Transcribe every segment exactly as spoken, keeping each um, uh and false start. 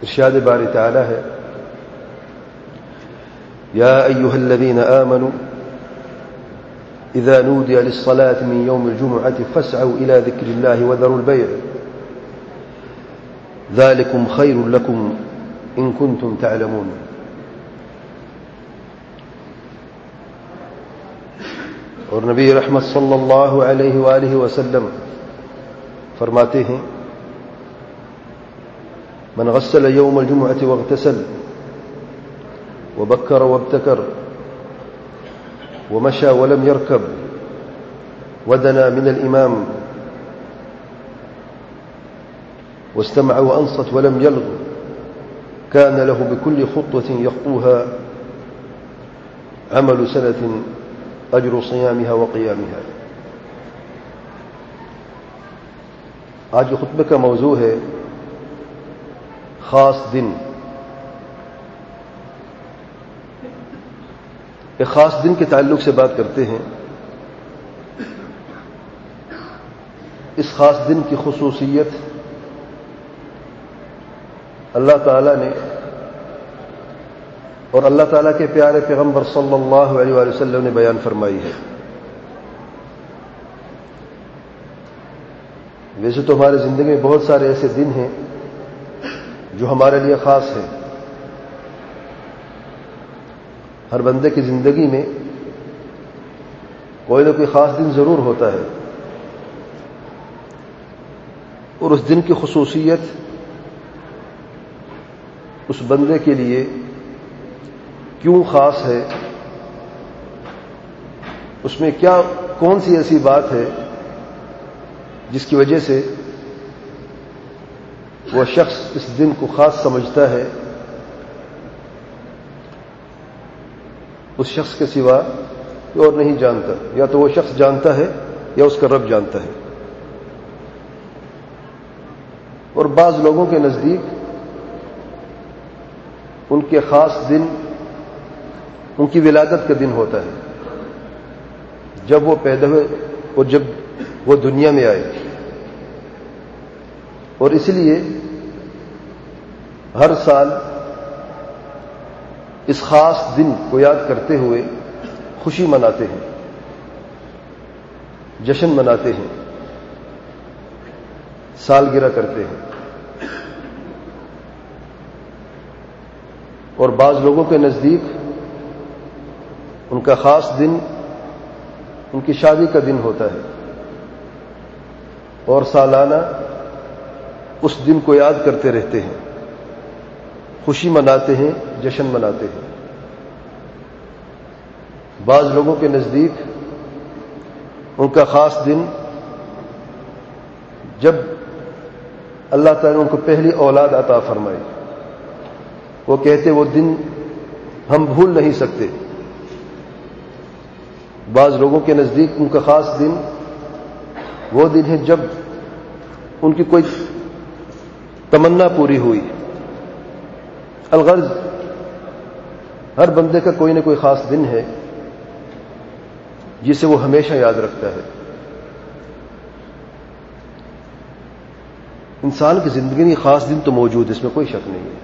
ارشاد باری تعالی ہے یا ایھا الذین آمنوا اذا نودی للصلاة من یوم الجمعة فاسعوا الى ذکر اللہ وذروا البیع ذلکم خیر لکم ان کنتم تعلمون. اور نبی رحمت صلی اللہ علیہ وآلہ وسلم فرماتے ہیں من غسل یوم الجمعة واغتسل وبكر وابتكر ومشى ولم يركب ودنا من الإمام واستمع وأنصت ولم يلغ كان له بكل خطوة يخطوها عمل سنة أجر صيامها وقيامها. آج کے خطبے کا موضوع ہے خاص دن. ایک خاص دن کے تعلق سے بات کرتے ہیں. اس خاص دن کی خصوصیت اللہ تعالی نے اور اللہ تعالیٰ کے پیارے پیغمبر صلی اللہ علیہ وآلہ وسلم نے بیان فرمائی ہے. ویسے تو ہماری زندگی میں بہت سارے ایسے دن ہیں جو ہمارے لیے خاص ہیں. ہر بندے کی زندگی میں کوئی نہ کوئی خاص دن ضرور ہوتا ہے اور اس دن کی خصوصیت اس بندے کے لیے کیوں خاص ہے, اس میں کیا کون سی ایسی بات ہے جس کی وجہ سے وہ شخص اس دن کو خاص سمجھتا ہے, اس شخص کے سوا کوئی اور نہیں جانتا. یا تو وہ شخص جانتا ہے یا اس کا رب جانتا ہے. اور بعض لوگوں کے نزدیک ان کے خاص دن ان کی ولادت کا دن ہوتا ہے, جب وہ پیدا ہوئے اور جب وہ دنیا میں آئے. اور اس لیے ہر سال اس خاص دن کو یاد کرتے ہوئے خوشی مناتے ہیں, جشن مناتے ہیں, سالگرہ کرتے ہیں. اور بعض لوگوں کے نزدیک ان کا خاص دن ان کی شادی کا دن ہوتا ہے اور سالانہ اس دن کو یاد کرتے رہتے ہیں, خوشی مناتے ہیں, جشن مناتے ہیں. بعض لوگوں کے نزدیک ان کا خاص دن جب اللہ تعالیٰ نے ان کو پہلی اولاد عطا فرمائی, وہ کہتے وہ دن ہم بھول نہیں سکتے. بعض لوگوں کے نزدیک ان کا خاص دن وہ دن ہے جب ان کی کوئی تمنا پوری ہوئی. الغرض ہر بندے کا کوئی نہ کوئی خاص دن ہے جسے وہ ہمیشہ یاد رکھتا ہے. انسان کی زندگی میں خاص دن تو موجود ہے, اس میں کوئی شک نہیں ہے,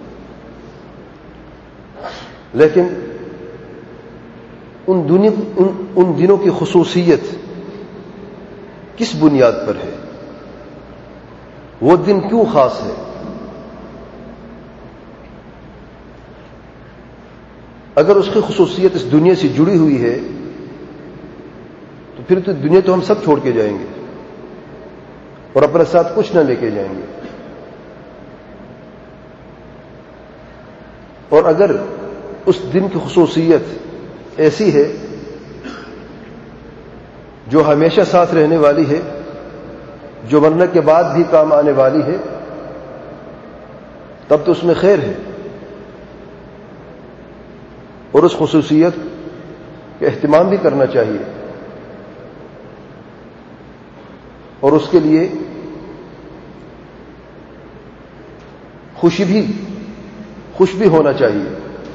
لیکن ان, دنیا ان, ان دنوں کی خصوصیت کس بنیاد پر ہے, وہ دن کیوں خاص ہے. اگر اس کی خصوصیت اس دنیا سے جڑی ہوئی ہے تو پھر تو دنیا تو ہم سب چھوڑ کے جائیں گے اور اپنے ساتھ کچھ نہ لے کے جائیں گے. اور اگر اس دن کی خصوصیت ایسی ہے جو ہمیشہ ساتھ رہنے والی ہے, جو مرنے کے بعد بھی کام آنے والی ہے, تب تو اس میں خیر ہے. اور اس خصوصیت کا اہتمام بھی کرنا چاہیے اور اس کے لیے خوشی بھی خوش بھی ہونا چاہیے.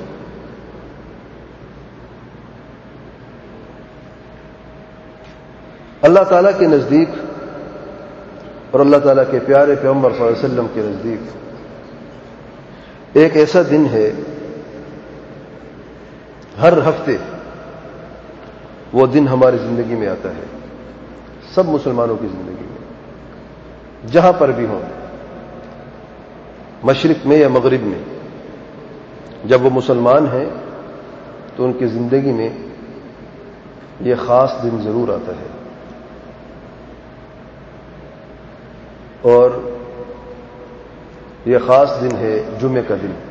اللہ تعالیٰ کے نزدیک اور اللہ تعالیٰ کے پیارے پیغمبر صلی اللہ علیہ وسلم کے نزدیک ایک ایسا دن ہے ہر ہفتے وہ دن ہماری زندگی میں آتا ہے، سب مسلمانوں کی زندگی میں، جہاں پر بھی ہوں، مشرق میں یا مغرب میں، جب وہ مسلمان ہیں تو ان کی زندگی میں یہ خاص دن ضرور آتا ہے، اور یہ خاص دن ہے جمعے کا دن۔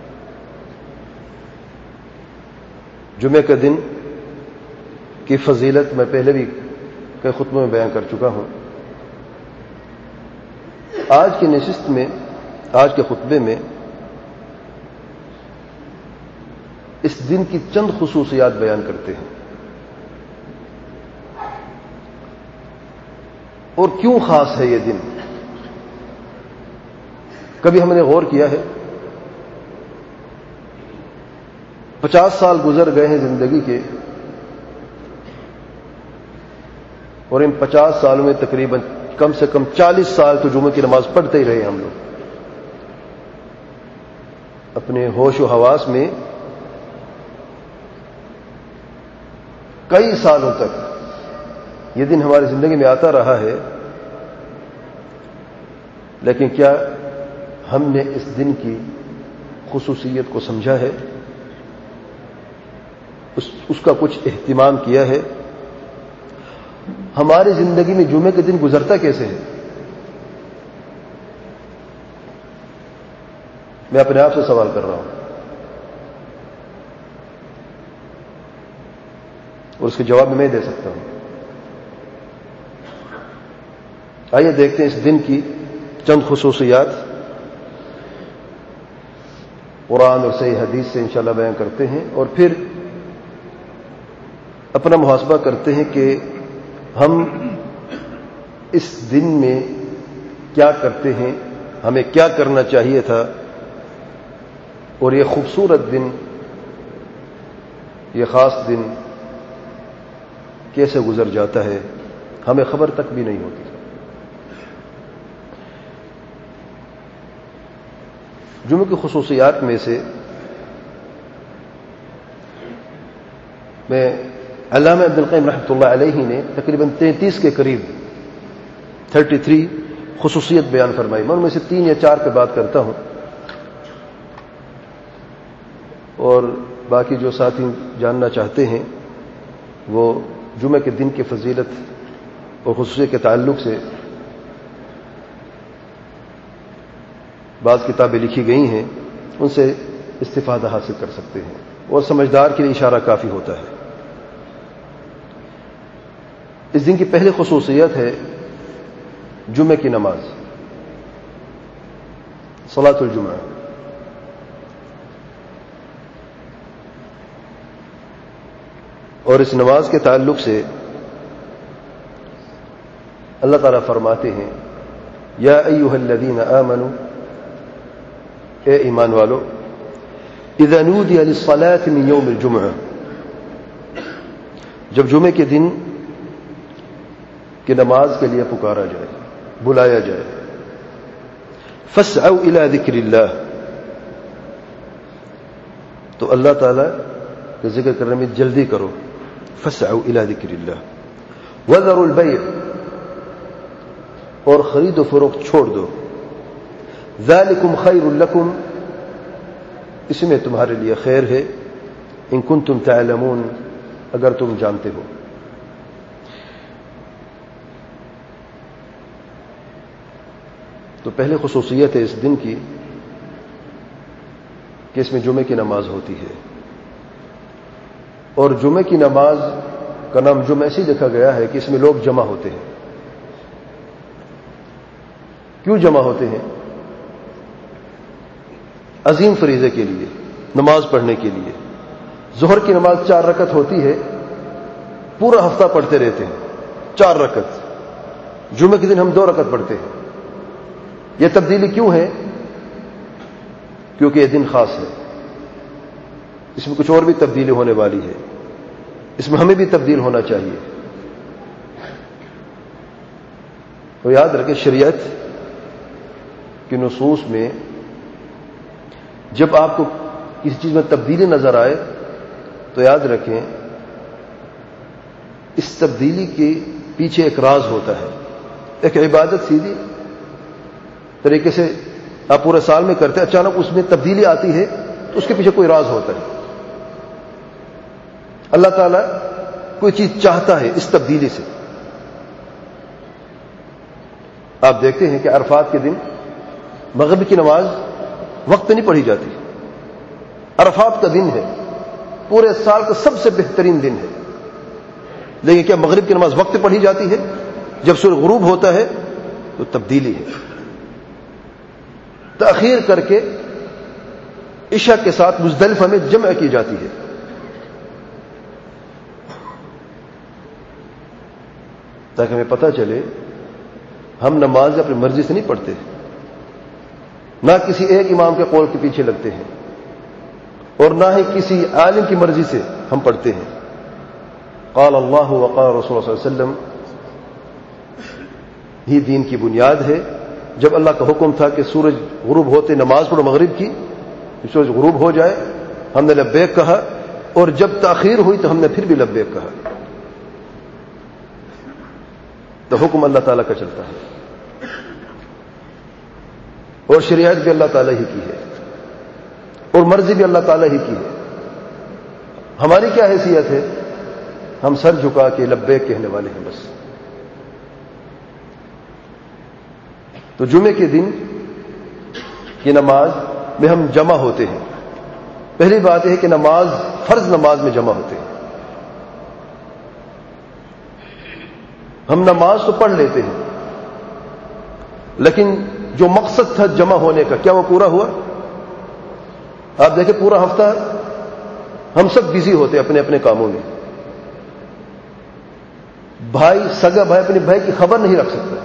جمعے کا دن کی فضیلت میں پہلے بھی کئی خطبوں میں بیان کر چکا ہوں۔ آج کی نشست میں، آج کے خطبے میں اس دن کی چند خصوصیات بیان کرتے ہیں اور کیوں خاص ہے یہ دن۔ کبھی ہم نے غور کیا ہے، پچاس سال گزر گئے ہیں زندگی کے، اور ان پچاس سالوں میں تقریباً کم سے کم چالیس سال تو جمعے کی نماز پڑھتے ہی رہے ہم لوگ۔ اپنے ہوش و حواس میں کئی سالوں تک یہ دن ہماری زندگی میں آتا رہا ہے، لیکن کیا ہم نے اس دن کی خصوصیت کو سمجھا ہے؟ اس, اس کا کچھ اہتمام کیا ہے؟ ہماری زندگی میں جمعے کے دن گزرتا کیسے ہے؟ میں اپنے آپ سے سوال کر رہا ہوں، اور اس کے جواب میں دے سکتا ہوں۔ آئیے دیکھتے ہیں اس دن کی چند خصوصیات، قرآن اور صحیح حدیث سے انشاءاللہ بیان کرتے ہیں، اور پھر اپنا محاسبہ کرتے ہیں کہ ہم اس دن میں کیا کرتے ہیں، ہمیں کیا کرنا چاہیے تھا، اور یہ خوبصورت دن، یہ خاص دن کیسے گزر جاتا ہے، ہمیں خبر تک بھی نہیں ہوتی۔ جمعے کی خصوصیات میں سے میں علامہ ابن القیم رحمۃ اللہ علیہ نے تقریباً تینتیس کے قریب تھرٹی تھری خصوصیت بیان فرمائی۔ میں ان میں سے تین یا چار پہ بات کرتا ہوں، اور باقی جو ساتھی جاننا چاہتے ہیں وہ جمعے کے دن کی فضیلت اور خصوصیت کے تعلق سے بعض کتابیں لکھی گئی ہیں، ان سے استفادہ حاصل کر سکتے ہیں، اور سمجھدار کے لیے اشارہ کافی ہوتا ہے۔ اس دن کی پہلی خصوصیت ہے جمعے کی نماز، صلاۃ الجمعہ۔ اور اس نماز کے تعلق سے اللہ تعالیٰ فرماتے ہیں، یا ایھا الذین آمنوا، اے ایمان والو، اذا نودی للصلاۃ من یوم الجمعہ، جب جمعے کے دن کی نماز کے لیے پکارا جائے، بلایا جائے، فاسعوا الی ذکر اللہ، تو اللہ تعالیٰ کے ذکر کرنے میں جلدی کرو، فاسعوا الی ذکر اللہ، وذروا البیع، اور خرید و فروخت چھوڑ دو، ذالکم خیر لکم، اس میں تمہارے لیے خیر ہے، ان کنتم تعلمون، اگر تم جانتے ہو۔ تو پہلے خصوصیت ہے اس دن کی کہ اس میں جمعے کی نماز ہوتی ہے، اور جمعے کی نماز کا نام جمعہ ایسے لکھا گیا ہے کہ اس میں لوگ جمع ہوتے ہیں۔ کیوں جمع ہوتے ہیں؟ عظیم فریضے کے لیے، نماز پڑھنے کے لیے۔ ظہر کی نماز چار رکعت ہوتی ہے، پورا ہفتہ پڑھتے رہتے ہیں چار رکعت، جمعے کے دن ہم دو رکعت پڑھتے ہیں۔ یہ تبدیلی کیوں ہے؟ کیونکہ یہ دن خاص ہے، اس میں کچھ اور بھی تبدیلی ہونے والی ہے، اس میں ہمیں بھی تبدیل ہونا چاہیے۔ تو یاد رکھیں، شریعت کی نصوص میں جب آپ کو کسی چیز میں تبدیلی نظر آئے تو یاد رکھیں اس تبدیلی کے پیچھے ایک راز ہوتا ہے. ایک عبادت سیدھی طریقے سے آپ پورے سال میں کرتے ہیں, اچانک اس میں تبدیلی آتی ہے تو اس کے پیچھے کوئی راز ہوتا ہے. اللہ تعالیٰ کوئی چیز چاہتا ہے اس تبدیلی سے. آپ دیکھتے ہیں کہ عرفات کے دن مغرب کی نماز وقت پہ نہیں پڑھی جاتی. عرفات کا دن ہے, پورے سال کا سب سے بہترین دن ہے, لیکن کیا مغرب کی نماز وقت پہ پڑھی جاتی ہے؟ جب سورج غروب ہوتا ہے تو تبدیلی ہے, تاخیر کر کے عشاء کے ساتھ مزدلفہ میں جمع کی جاتی ہے. تاکہ ہمیں پتہ چلے ہم نماز اپنی مرضی سے نہیں پڑھتے, نہ کسی ایک امام کے قول کے پیچھے لگتے ہیں, اور نہ ہی کسی عالم کی مرضی سے ہم پڑھتے ہیں. قال اللہ وقال رسول اللہ صلی اللہ علیہ وسلم ہی دین کی بنیاد ہے. جب اللہ کا حکم تھا کہ سورج غروب ہوتے نماز پڑھو مغرب کی, سورج غروب ہو جائے ہم نے لبیک کہا, اور جب تاخیر ہوئی تو ہم نے پھر بھی لبیک کہا. تو حکم اللہ تعالیٰ کا چلتا ہے, اور شریعت بھی اللہ تعالیٰ ہی کی ہے, اور مرضی بھی اللہ تعالیٰ ہی کی ہے. ہماری کیا حیثیت ہے؟ ہم سر جھکا کے لبیک کہنے والے ہیں بس. تو جمعے کے دن کی نماز میں ہم جمع ہوتے ہیں. پہلی بات یہ ہے کہ نماز فرض نماز میں جمع ہوتے ہیں. ہم نماز تو پڑھ لیتے ہیں, لیکن جو مقصد تھا جمع ہونے کا کیا وہ پورا ہوا؟ آپ دیکھیں پورا ہفتہ ہم سب بزی ہوتے ہیں اپنے اپنے کاموں میں. بھائی سگا بھائی اپنے بھائی کی خبر نہیں رکھ سکتا,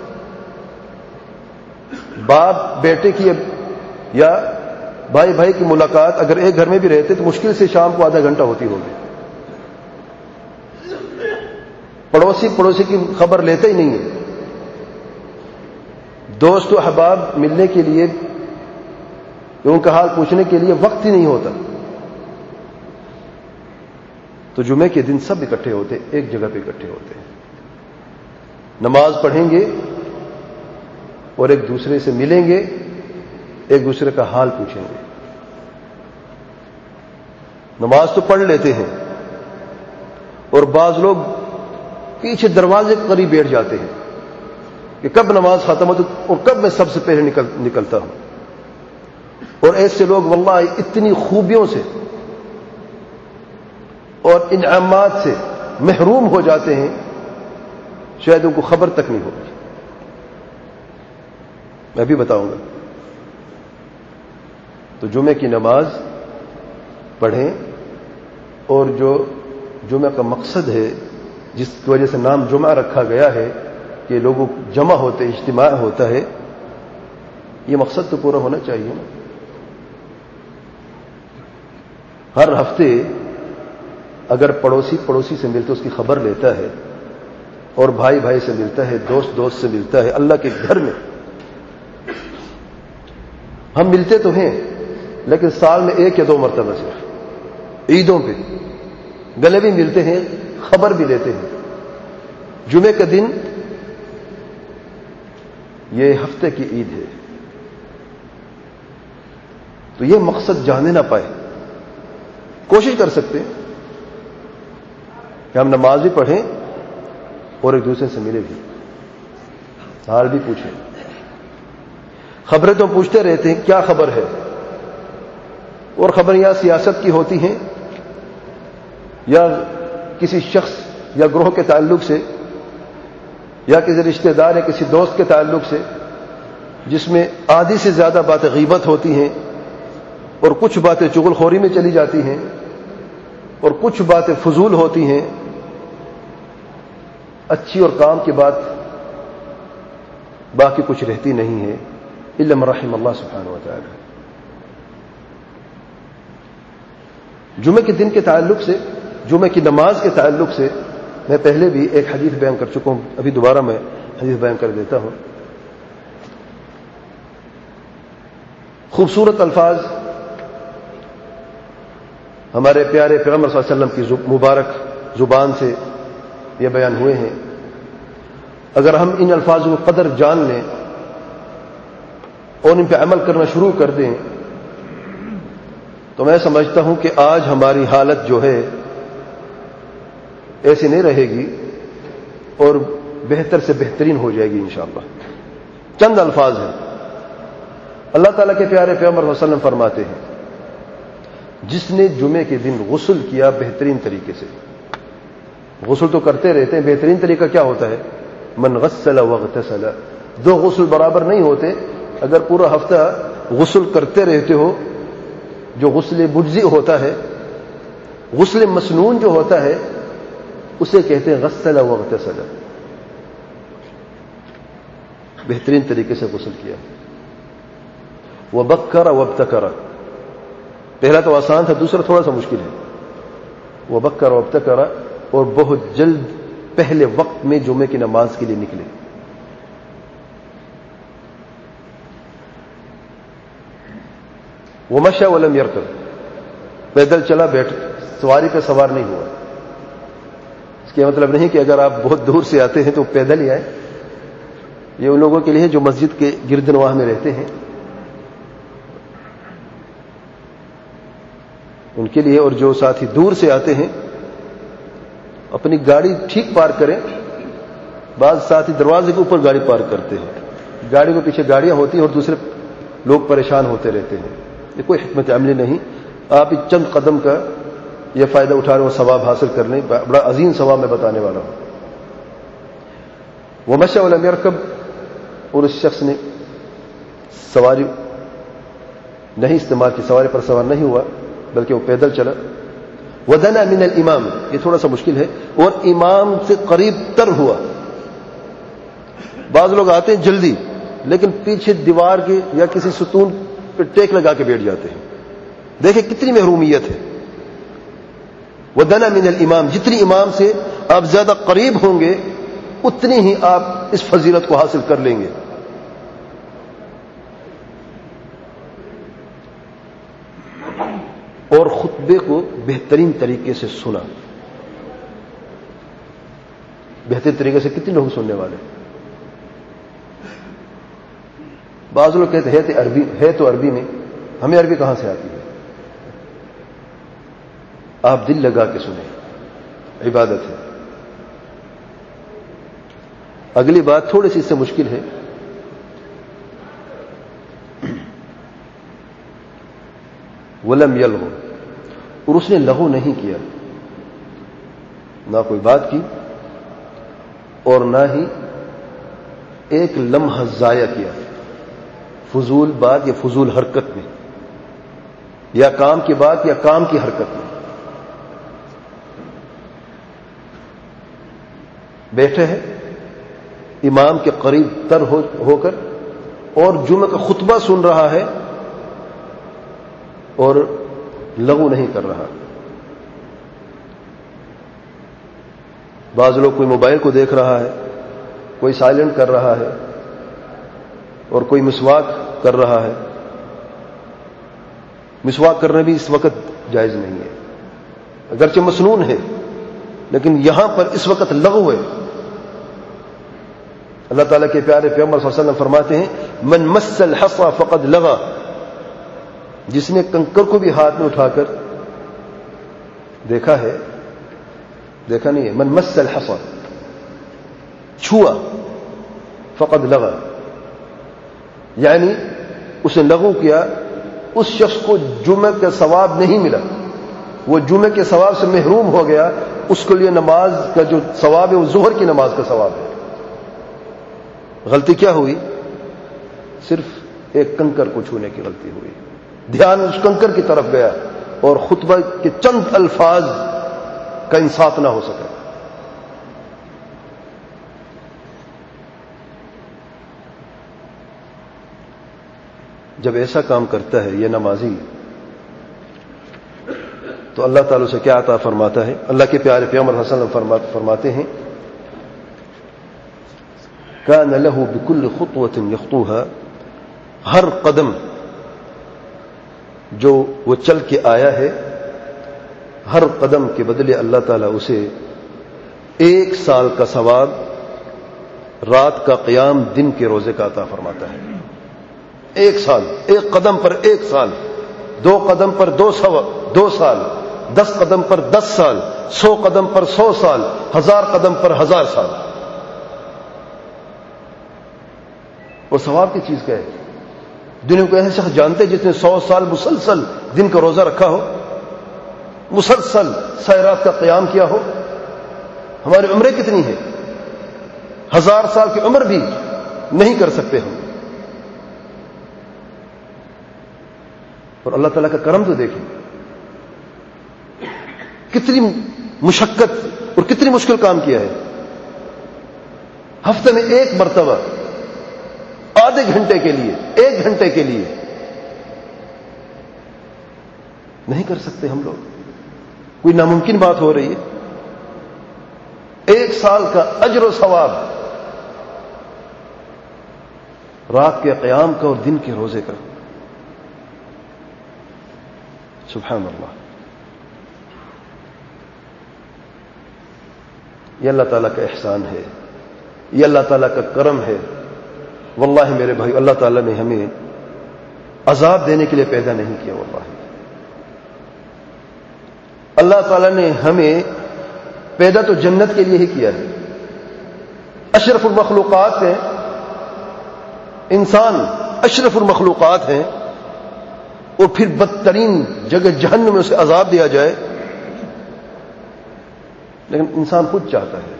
باپ بیٹے کی یا بھائی بھائی کی ملاقات اگر ایک گھر میں بھی رہتے تو مشکل سے شام کو آدھا گھنٹہ ہوتی ہوگی. پڑوسی پڑوسی کی خبر لیتے ہی نہیں ہے. دوست و احباب ملنے کے لیے, ان کا حال پوچھنے کے لیے وقت ہی نہیں ہوتا. تو جمعے کے دن سب اکٹھے ہوتے, ایک جگہ پہ اکٹھے ہوتے ہیں, نماز پڑھیں گے اور ایک دوسرے سے ملیں گے, ایک دوسرے کا حال پوچھیں گے. نماز تو پڑھ لیتے ہیں, اور بعض لوگ پیچھے دروازے کے قریب بیٹھ جاتے ہیں کہ کب نماز ختم ہو اور کب میں سب سے پہلے نکل نکلتا ہوں. اور ایسے لوگ واللہ اتنی خوبیوں سے اور انعامات سے محروم ہو جاتے ہیں شاید ان کو خبر تک نہیں ہوگی. میں بھی بتاؤں گا. تو جمعے کی نماز پڑھیں, اور جو جمعہ کا مقصد ہے جس کی وجہ سے نام جمعہ رکھا گیا ہے کہ لوگوں جمع ہوتے, اجتماع ہوتا ہے, یہ مقصد تو پورا ہونا چاہیے نا. ہر ہفتے اگر پڑوسی پڑوسی سے ملتے اس کی خبر لیتا ہے, اور بھائی بھائی سے ملتا ہے, دوست دوست سے ملتا ہے, اللہ کے گھر میں ہم ملتے تو ہیں لیکن سال میں ایک یا دو مرتبہ صرف عیدوں پہ گلے بھی ملتے ہیں, خبر بھی لیتے ہیں. جمعے کا دن یہ ہفتے کی عید ہے, تو یہ مقصد جانے نہ پائے. کوشش کر سکتے ہیں کہ ہم نماز بھی پڑھیں اور ایک دوسرے سے ملے بھی, حال بھی پوچھیں. خبریں تو پوچھتے رہتے ہیں کیا خبر ہے, اور خبر یا سیاست کی ہوتی ہیں یا کسی شخص یا گروہ کے تعلق سے, یا کسی رشتہ دار یا کسی دوست کے تعلق سے, جس میں آدھی سے زیادہ باتیں غیبت ہوتی ہیں, اور کچھ باتیں چغل خوری میں چلی جاتی ہیں, اور کچھ باتیں فضول ہوتی ہیں. اچھی اور کام کی بات باقی کچھ رہتی نہیں ہے الا من رحم اللہ سبحانہ و تعالی. جمعے کے دن کے تعلق سے, جمعے کی نماز کے تعلق سے میں پہلے بھی ایک حدیث بیان کر چکا ہوں, ابھی دوبارہ میں حدیث بیان کر دیتا ہوں. خوبصورت الفاظ ہمارے پیارے پیغمبر صلی اللہ علیہ وسلم کی مبارک زبان سے یہ بیان ہوئے ہیں. اگر ہم ان الفاظوں کی قدر جان لیں اور ان پہ عمل کرنا شروع کر دیں تو میں سمجھتا ہوں کہ آج ہماری حالت جو ہے ایسی نہیں رہے گی اور بہتر سے بہترین ہو جائے گی انشاءاللہ. چند الفاظ ہیں. اللہ تعالیٰ کے پیارے پیغمبر صلی اللہ علیہ وسلم فرماتے ہیں جس نے جمعے کے دن غسل کیا بہترین طریقے سے. غسل تو کرتے رہتے ہیں, بہترین طریقہ کیا ہوتا ہے؟ من غسل واغتسل. دو غسل برابر نہیں ہوتے. اگر پورا ہفتہ غسل کرتے رہتے ہو, جو غسل مجزی ہوتا ہے, غسل مسنون جو ہوتا ہے اسے کہتے ہیں غسل واغتسل. بہترین طریقے سے غسل کیا. وبکر وابتکر. پہلا تو آسان تھا, دوسرا تھوڑا سا مشکل ہے. وبکر وابتکر, اور بہت جلد پہلے وقت میں جمعے کی نماز کے لیے نکلے. ومشى ولم يركب. پیدل چلا, بیٹھ سواری پہ سوار نہیں ہوا. اس کا مطلب نہیں کہ اگر آپ بہت دور سے آتے ہیں تو پیدل ہی آئے. یہ ان لوگوں کے لیے جو مسجد کے گرد نواح میں رہتے ہیں ان کے لیے, اور جو ساتھی دور سے آتے ہیں اپنی گاڑی ٹھیک پارک کریں. بعض ساتھی دروازے کے اوپر گاڑی پارک کرتے ہیں, گاڑی کے پیچھے گاڑیاں ہوتی ہیں اور دوسرے لوگ پریشان ہوتے رہتے ہیں. یہ کوئی حکمت عملی نہیں. آپ چند قدم کا یہ فائدہ اٹھا رہے ہو, ثواب حاصل کر لیں. بڑا عظیم ثواب میں بتانے والا ہوں. ومشى ولم يركب, اور اس شخص نے سواری نہیں استعمال کی, سواری پر سوار نہیں ہوا بلکہ وہ پیدل چلا. ودنا من الامام, یہ تھوڑا سا مشکل ہے, اور امام سے قریب تر ہوا. بعض لوگ آتے ہیں جلدی لیکن پیچھے دیوار کے یا کسی ستون پہ ٹیک لگا کے بیٹھ جاتے ہیں. دیکھیں کتنی محرومیت ہے. ودنا من الامام, جتنی امام سے آپ زیادہ قریب ہوں گے اتنی ہی آپ اس فضیلت کو حاصل کر لیں گے. اور خطبے کو بہترین طریقے سے سنا. بہترین طریقے سے کتنے لوگ سننے والے؟ بعض لوگ کہتے ہیں عربی ہے تو عربی میں, ہمیں عربی کہاں سے آتی ہے؟ آپ دل لگا کے سنیں, عبادت ہے. اگلی بات تھوڑی سی اس سے مشکل ہے. ولم یلغو, اور اس نے لغو نہیں کیا, نہ کوئی بات کی اور نہ ہی ایک لمحہ ضائع کیا فضول بات یا فضول حرکت میں, یا کام کی بات یا کام کی حرکت میں. بیٹھے ہیں امام کے قریب تر ہو, ہو کر اور جمعہ کا خطبہ سن رہا ہے اور لغو نہیں کر رہا. بعض لوگ کوئی موبائل کو دیکھ رہا ہے, کوئی سائلنٹ کر رہا ہے اور کوئی مسواک کر رہا ہے. مسواک کرنا بھی اس وقت جائز نہیں ہے, اگرچہ مسنون ہے لیکن یہاں پر اس وقت لغو ہے. اللہ تعالیٰ کے پیارے پیغمبر صلی اللہ علیہ وسلم فرماتے ہیں من مس الحصى فقد لغا, جس نے کنکر کو بھی ہاتھ میں اٹھا کر دیکھا ہے, دیکھا نہیں ہے, من مس الحصى, چھوا, فقد لغا, یعنی اس نے لغو کیا. اس شخص کو جمعہ کا ثواب نہیں ملا, وہ جمعہ کے ثواب سے محروم ہو گیا. اس کے لیے نماز کا جو ثواب ہے وہ ظہر کی نماز کا ثواب ہے. غلطی کیا ہوئی؟ صرف ایک کنکر کو چھونے کی غلطی ہوئی. دھیان اس کنکر کی طرف گیا اور خطبہ کے چند الفاظ کا انصاف نہ ہو سکا. جب ایسا کام کرتا ہے یہ نمازی تو اللہ تعالیٰ سے کیا عطا فرماتا ہے؟ اللہ کے پیارے پیغمبر صلی اللہ علیہ وسلم فرماتے ہیں کان له بكل خطوة يخطوها, ہر قدم جو وہ چل کے آیا ہے ہر قدم کے بدلے اللہ تعالیٰ اسے ایک سال کا ثواب رات کا قیام دن کے روزے کا عطا فرماتا ہے. ایک سال، ایک قدم پر ایک سال، دو قدم پر دو سو دو سال، دس قدم پر دس سال، سو قدم پر سو سال، ہزار قدم پر ہزار سال. اور ثواب کی چیز کیا ہے؟ دنیا کو ایسے شخص جانتے جس نے سو سال مسلسل دن کا روزہ رکھا ہو، مسلسل سائرات کا قیام کیا ہو. ہماری عمریں کتنی ہیں؟ ہزار سال کی عمر بھی نہیں کر سکتے ہم. اور اللہ تعالیٰ کا کرم تو دیکھیں، کتنی مشقت اور کتنی مشکل کام کیا ہے. ہفتے میں ایک مرتبہ آدھے گھنٹے کے لیے، ایک گھنٹے کے لیے نہیں کر سکتے ہم لوگ. کوئی ناممکن بات ہو رہی ہے؟ ایک سال کا اجر و ثواب رات کے قیام کا اور دن کے روزے کا. سبحان اللہ. یہ اللہ تعالیٰ کا احسان ہے، یہ اللہ تعالیٰ کا کرم ہے. واللہ میرے بھائی، اللہ تعالیٰ نے ہمیں عذاب دینے کے لیے پیدا نہیں کیا. واللہ اللہ تعالیٰ نے ہمیں پیدا تو جنت کے لیے ہی کیا ہے. اشرف المخلوقات ہیں انسان، اشرف المخلوقات ہیں، اور پھر بدترین جگہ جہنم میں اسے عذاب دیا جائے. لیکن انسان خود چاہتا ہے،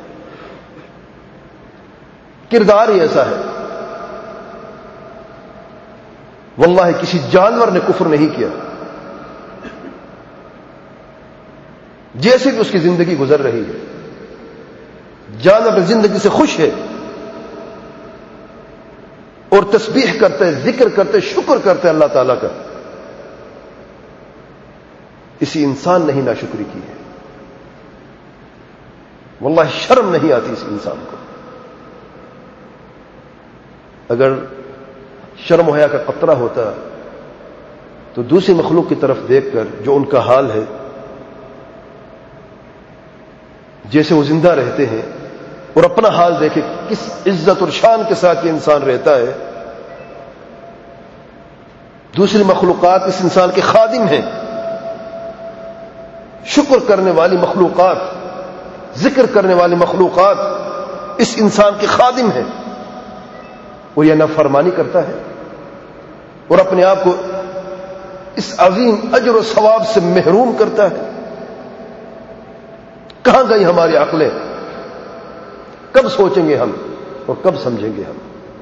کردار ہی ایسا ہے. واللہ کسی جانور نے کفر نہیں کیا، جیسے بھی اس کی زندگی گزر رہی ہے. جانور اپنی زندگی سے خوش ہے اور تسبیح کرتے ہیں، ذکر کرتے ہیں، شکر کرتے ہیں اللہ تعالیٰ کا. اسی انسان نے ہی ناشکری کی ہے. واللہ شرم نہیں آتی اس انسان کو. اگر شرم و حیا کا قطرہ ہوتا تو دوسری مخلوق کی طرف دیکھ کر جو ان کا حال ہے، جیسے وہ زندہ رہتے ہیں، اور اپنا حال دیکھے کس عزت اور شان کے ساتھ یہ انسان رہتا ہے. دوسری مخلوقات اس انسان کے خادم ہیں، شکر کرنے والی مخلوقات، ذکر کرنے والی مخلوقات اس انسان کے خادم ہیں. اور یہ نافرمانی کرتا ہے اور اپنے آپ کو اس عظیم اجر و ثواب سے محروم کرتا ہے. کہاں گئی ہماری عقلیں؟ کب سوچیں گے ہم اور کب سمجھیں گے ہم؟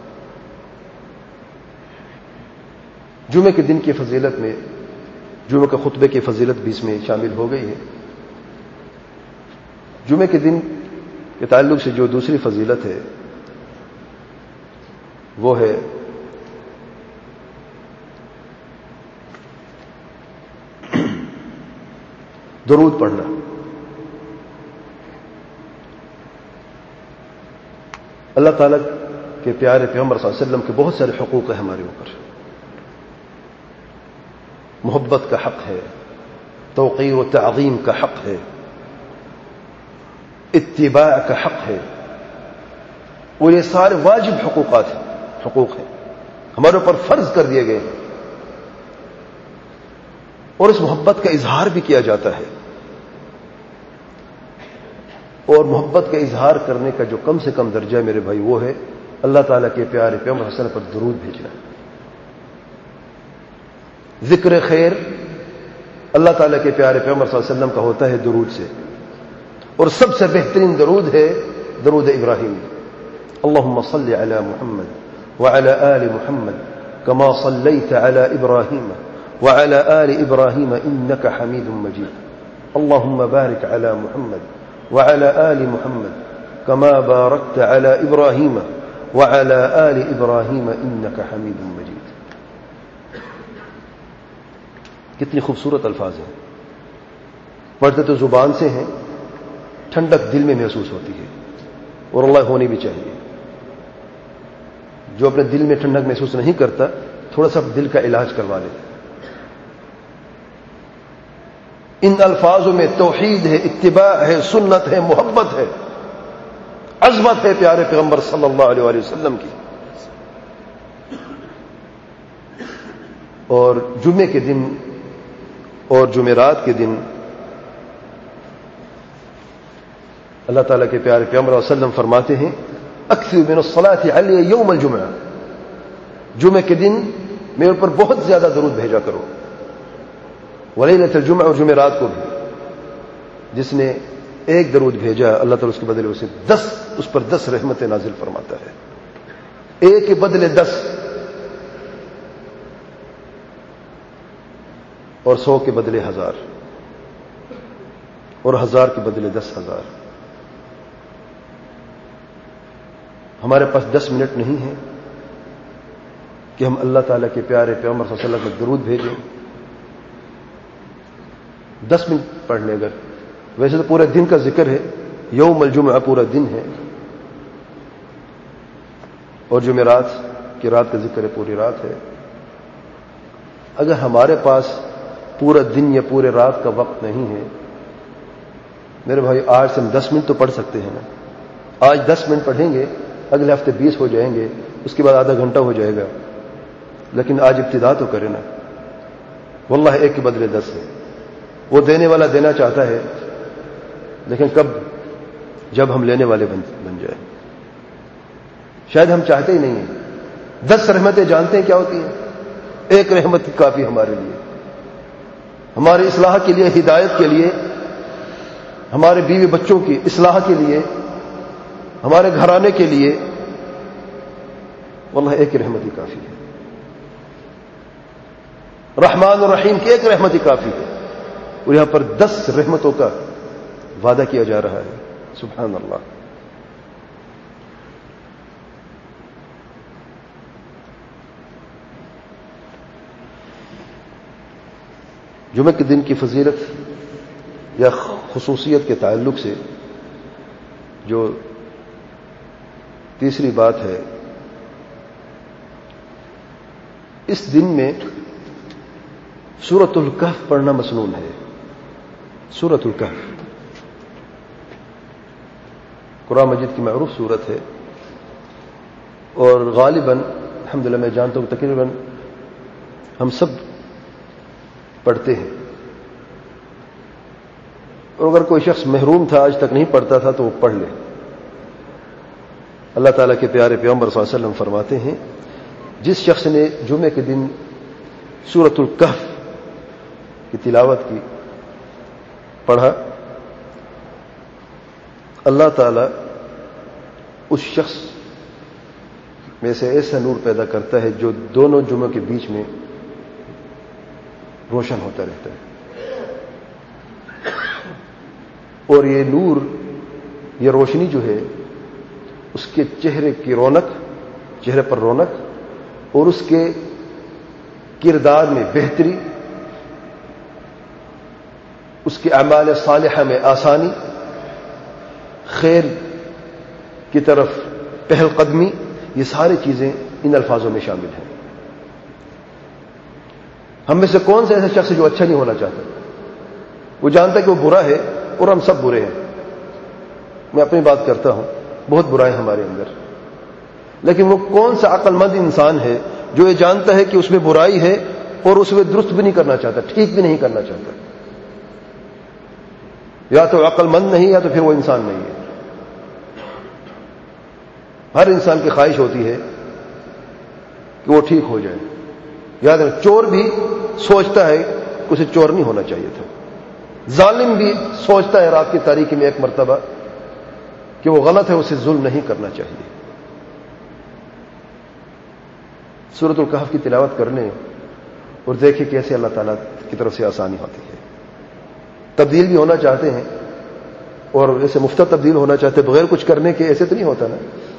جمعے کے دن کی فضیلت میں، جمعے کے خطبے کی فضیلت بھی اس میں شامل ہو گئی ہے. جمعے کے دن کے تعلق سے جو دوسری فضیلت ہے وہ ہے درود پڑھنا. اللہ تعالیٰ کے پیارے پیغمبر صلی اللہ علیہ وسلم کے بہت سارے حقوق ہیں ہمارے اوپر. محبت کا حق ہے، توقیر و تعظیم کا حق ہے، اتباع کا حق ہے، اور یہ سارے واجب حقوقات ہیں، حقوق ہیں، ہمارے اوپر فرض کر دیے گئے ہیں. اور اس محبت کا اظہار بھی کیا جاتا ہے. اور محبت کا اظہار کرنے کا جو کم سے کم درجہ میرے بھائی وہ ہے اللہ تعالیٰ کے پیارے پیغمبر حسن پر درود بھیجنا. ذکر خیر اللہ تعالیٰ کے پیارے پیغمبر صلی اللہ علیہ وسلم کا ہوتا ہے درود سے، اور سب سے بہترین درود ہے درود ابراہیم. اللهم صل على محمد وعلى آل محمد كما صليت على إبراهيم وعلى آل إبراهيم إنك حميد مجيد. اللهم بارك على محمد وعلى آل محمد كما باركت على إبراهيم وعلى آل إبراهيم إنك حميد مجيد. کتنی خوبصورت الفاظ ہیں، پڑھتے تو زبان سے ہیں، ٹھنڈک دل میں محسوس ہوتی ہے، اور اللہ ہونی بھی چاہیے. جو اپنے دل میں ٹھنڈک محسوس نہیں کرتا تھوڑا سا دل کا علاج کروا لے. ان الفاظوں میں توحید ہے، اتباع ہے، سنت ہے، محبت ہے، عظمت ہے پیارے پیغمبر صلی اللہ علیہ وآلہ وسلم کی. اور جمعے کے دن اور جمعرات کے دن اللہ تعالیٰ کے پیارے پیغمبر صلی اللہ علیہ وسلم فرماتے ہیں اکثر من الصلاۃ علی یوم الجمعہ، جمعے کے دن میرے اوپر بہت زیادہ درود بھیجا کرو. ولیلۃ الجمعہ، اور جمعرات کو بھی. جس نے ایک درود بھیجا اللہ تعالیٰ اس کے بدلے اسے دس اس پر دس رحمتیں نازل فرماتا ہے. ایک کے بدلے دس، اور سو کے بدلے ہزار، اور ہزار کے بدلے دس ہزار. ہمارے پاس دس منٹ نہیں ہے کہ ہم اللہ تعالیٰ کے پیارے پیغمبر صلی اللہ علیہ وسلم کو درود بھیجیں. دس منٹ پڑھ لیں اگر. ویسے تو پورے دن کا ذکر ہے، یوم الجمعہ پورا دن ہے، اور جمعرات کی رات کا ذکر ہے، پوری رات ہے. اگر ہمارے پاس پورا دن یا پورے رات کا وقت نہیں ہے میرے بھائی، آج سے ہم دس منٹ تو پڑھ سکتے ہیں نا. آج دس منٹ پڑھیں گے، اگلے ہفتے بیس ہو جائیں گے، اس کے بعد آدھا گھنٹہ ہو جائے گا. لیکن آج ابتدا تو کریں نا. واللہ ایک کے بدلے دس ہے. وہ دینے والا دینا چاہتا ہے، لیکن کب؟ جب ہم لینے والے بن بن جائیں. شاید ہم چاہتے ہی نہیں ہیں. دس رحمتیں جانتے ہیں کیا ہوتی ہیں؟ ایک رحمت کافی ہمارے لیے، ہماری اصلاح کے لیے، ہدایت کے لیے، ہمارے بیوی بچوں کی اصلاح کے لیے، ہمارے گھرانے کے لیے. واللہ ایک رحمت ہی کافی ہے. رحمان اور رحیم کی ایک رحمت ہی کافی ہے، اور یہاں پر دس رحمتوں کا وعدہ کیا جا رہا ہے. سبحان اللہ. جمعہ کے دن کی فضیلت یا خصوصیت کے تعلق سے جو تیسری بات ہے، اس دن میں سورۃ الکہف پڑھنا مسنون ہے. سورۃ الکہف قرآن مجید کی معروف سورت ہے، اور غالباً الحمدللہ میں جانتا ہوں تقریباً ہم سب پڑھتے ہیں. اور اگر کوئی شخص محروم تھا، آج تک نہیں پڑھتا تھا، تو وہ پڑھ لے. اللہ تعالیٰ کے پیارے پیغمبر صلی اللہ علیہ وسلم فرماتے ہیں جس شخص نے جمعے کے دن سورۃ الکہف کی تلاوت کی، پڑھا، اللہ تعالیٰ اس شخص میں سے ایسا نور پیدا کرتا ہے جو دونوں جمعوں کے بیچ میں روشن ہوتا رہتا ہے. اور یہ نور، یہ روشنی جو ہے، اس کے چہرے کی رونق، چہرے پر رونق، اور اس کے کردار میں بہتری، اس کے اعمال صالحہ میں آسانی، خیر کی طرف پہل قدمی، یہ ساری چیزیں ان الفاظوں میں شامل ہیں. ہم میں سے کون سا ایسا شخص جو اچھا نہیں ہونا چاہتا؟ وہ جانتا ہے کہ وہ برا ہے، اور ہم سب برے ہیں. میں اپنی بات کرتا ہوں، بہت برائیں ہمارے اندر. لیکن وہ کون سا عقل مند انسان ہے جو یہ جانتا ہے کہ اس میں برائی ہے اور اس میں درست بھی نہیں کرنا چاہتا، ٹھیک بھی نہیں کرنا چاہتا؟ یا تو عقل مند نہیں، یا تو پھر وہ انسان نہیں ہے. ہر انسان کی خواہش ہوتی ہے کہ وہ ٹھیک ہو جائے. یاد رکھ، چور بھی سوچتا ہے کہ اسے چور نہیں ہونا چاہیے تھا. ظالم بھی سوچتا ہے رات کی تاریکی میں ایک مرتبہ کہ وہ غلط ہے، اسے ظلم نہیں کرنا چاہیے. سورۃ الکہف کی تلاوت کر لیں اور دیکھیں کیسے اللہ تعالیٰ کی طرف سے آسانی ہوتی ہے. تبدیل بھی ہونا چاہتے ہیں، اور ایسے مفت تبدیل ہونا چاہتے ہیں بغیر کچھ کرنے کے، ایسے تو نہیں ہوتا نا.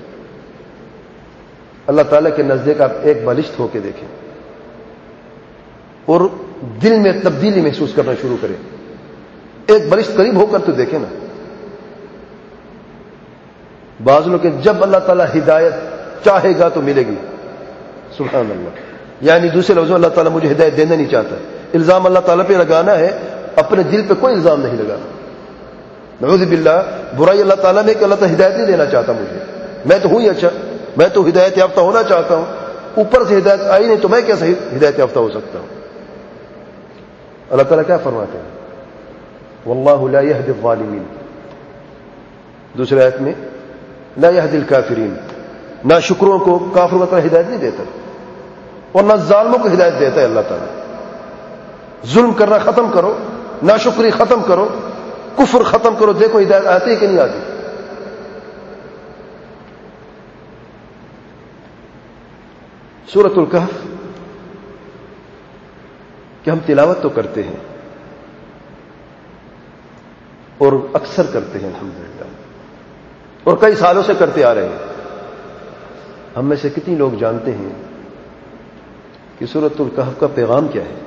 اللہ تعالیٰ کے نزدیک آپ ایک بالشت ہو کے دیکھیں اور دل میں تبدیلی محسوس کرنا شروع کریں. ایک بالشت قریب ہو کر تو دیکھیں نا. بعض لوگ کہ جب اللہ تعالیٰ ہدایت چاہے گا تو ملے گی. سبحان اللہ. یعنی دوسرے لفظوں اللہ تعالیٰ مجھے ہدایت دینا نہیں چاہتا. الزام اللہ تعالیٰ پہ لگانا ہے اپنے دل پہ کوئی الزام نہیں لگانا. نعوذ باللہ برائی اللہ تعالیٰ نے کہ اللہ تعالیٰ ہدایت نہیں دینا چاہتا مجھے, میں تو ہوں ہی اچھا, میں تو ہدایت یافتہ ہونا چاہتا ہوں, اوپر سے ہدایت آئی نہیں تو میں کیسے ہدایت یافتہ ہو سکتا ہوں. اللہ تعالیٰ کیا فرماتے ہیں؟ واللہ لا یہدی الظالمین. دوسرے آیت میں لا یہدی الکافرین, نہ شکروں کو کافروں کا ہدایت نہیں دیتا اور نہ ظالموں کو ہدایت دیتا ہے اللہ تعالیٰ. ظلم کرنا ختم کرو, ناشکری ختم کرو, کفر ختم کرو, دیکھو ہدایت آتی ہے کہ نہیں آتی. سورۃ الکہف کہ ہم تلاوت تو کرتے ہیں اور اکثر کرتے ہیں الحمدللہ, اور کئی سالوں سے کرتے آ رہے ہیں. ہم میں سے کتنی لوگ جانتے ہیں کہ سورۃ الکہف کا پیغام کیا ہے؟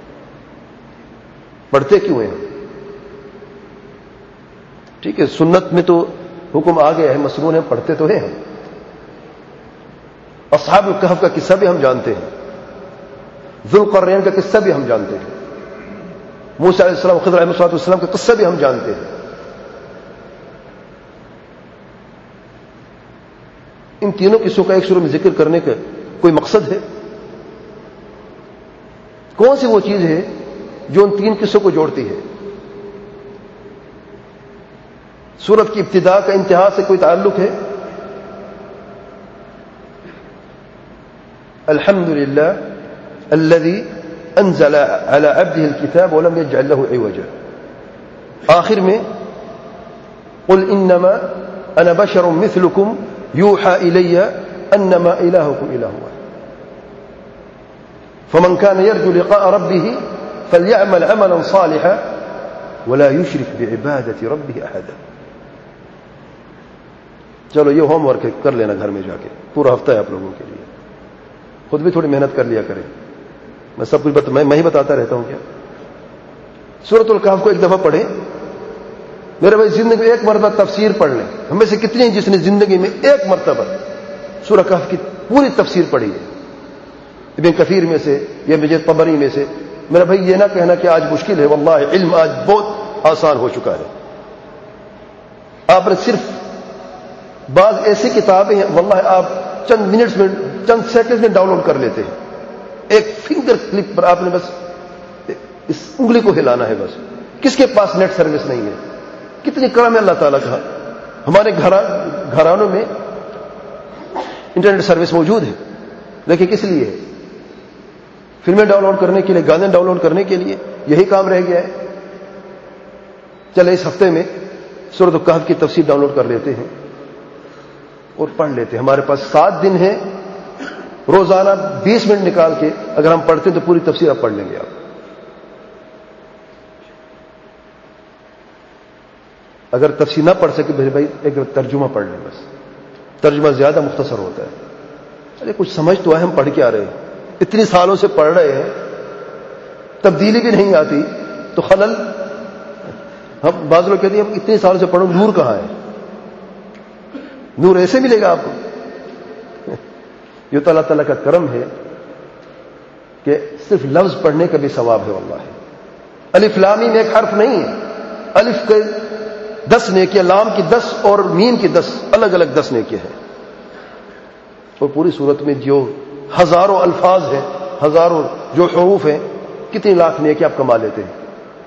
پڑھتے کیوں ہیں؟ ٹھیک ہے, سنت میں تو حکم آ گیا ہے, مسنون ہے, پڑھتے تو ہیں ہم. اصحاب الکہف کا قصہ بھی ہم جانتے ہیں, ذوالقرنین کا قصہ بھی ہم جانتے ہیں, موسیٰ علیہ السلام, خضر علیہ السلام کا قصہ بھی ہم جانتے ہیں. ان تینوں قصوں کا ایک شروع میں ذکر کرنے کا کوئی مقصد ہے؟ کون سی وہ چیز ہے جو ان تین قصوں کو جوڑتی ہے؟ سورت کی ابتدا کا انتہا سے کوئی تعلق ہے؟ الحمد للہ الذي انزل على عبده الكتاب ولم يجعل له عوجا. آخر میں قل انما انا بشر مثلكم يوحى الي انما الهكم اله واحد فمن كان يرجو لقاء ربه فليعمل عملا صالحا ولا يشرك بعبادة ربه احدا. چلو یہ ہوم ورک کر لینا گھر میں جا کے, پورا ہفتہ ہے آپ لوگوں کے لیے. خود بھی تھوڑی محنت کر لیا کریں, میں سب کچھ بت... میں, میں ہی بتاتا رہتا ہوں کیا. سورۃ الکہف کو ایک دفعہ پڑھیں میرے بھائی, زندگی میں ایک مرتبہ تفسیر پڑھ لیں. ہم میں سے کتنے ہیں جس نے زندگی میں ایک مرتبہ سورۃ کہف کی پوری تفسیر پڑھی ہے؟ ابن کثیر میں سے یا مجھے طبری میں سے. میرا بھائی یہ نہ کہنا کہ آج مشکل ہے, واللہ علم آج بہت آسان ہو چکا ہے. آپ نے صرف بعض ایسی کتابیں ہیں واللہ آپ چند منٹس میں, چند سیکنڈ میں ڈاؤن لوڈ کر لیتے ہیں. ایک فنگر کلک پر آپ نے بس اس انگلی کو ہلانا ہے بس. کس کے پاس نیٹ سروس نہیں ہے؟ کتنی کرم ہے اللہ تعالیٰ کا. ہمارے گھرانوں میں انٹرنیٹ سروس موجود ہے, لیکن کس لیے؟ فلمیں ڈاؤن لوڈ کرنے کے لیے, گانے ڈاؤن لوڈ کرنے کے لیے. یہی کام رہ گیا ہے. چلے اس ہفتے میں سورۃ الکہف کی تفسیر ڈاؤن لوڈ کر لیتے ہیں اور پڑھ لیتے ہیں. ہمارے پاس سات دن ہے, روزانہ بیس منٹ نکال کے اگر ہم پڑھتے ہیں تو پوری تفسیر آپ پڑھ لیں گے. آپ اگر تفسیر نہ پڑھ سکے میرے بھائی ایک ترجمہ پڑھ لیں بس. ترجمہ زیادہ مختصر ہوتا ہے. ارے کچھ سمجھ تو ہے, ہم پڑھ کے آ رہے ہیں, اتنی سالوں سے پڑھ رہے ہیں, تبدیلی بھی نہیں آتی تو خلل. ہم بعض لوگ کہتے ہیں ہم اتنے سالوں سے پڑھو, نور کہاں ہے؟ نور ایسے ملے گا آپ کو؟ یہ تو اللہ تعالیٰ کا کرم ہے کہ صرف لفظ پڑھنے کا بھی ثواب ہے. واللہ الف لام میم ایک حرف نہیں ہے. الف کے دس نیکیاں, لام کی دس اور میم کی دس, الگ الگ دس نیکیاں ہیں. اور پوری صورت میں جو ہزاروں الفاظ ہیں, ہزاروں جو حروف ہیں, کتنی لاکھ نیکیاں آپ کما لیتے ہیں.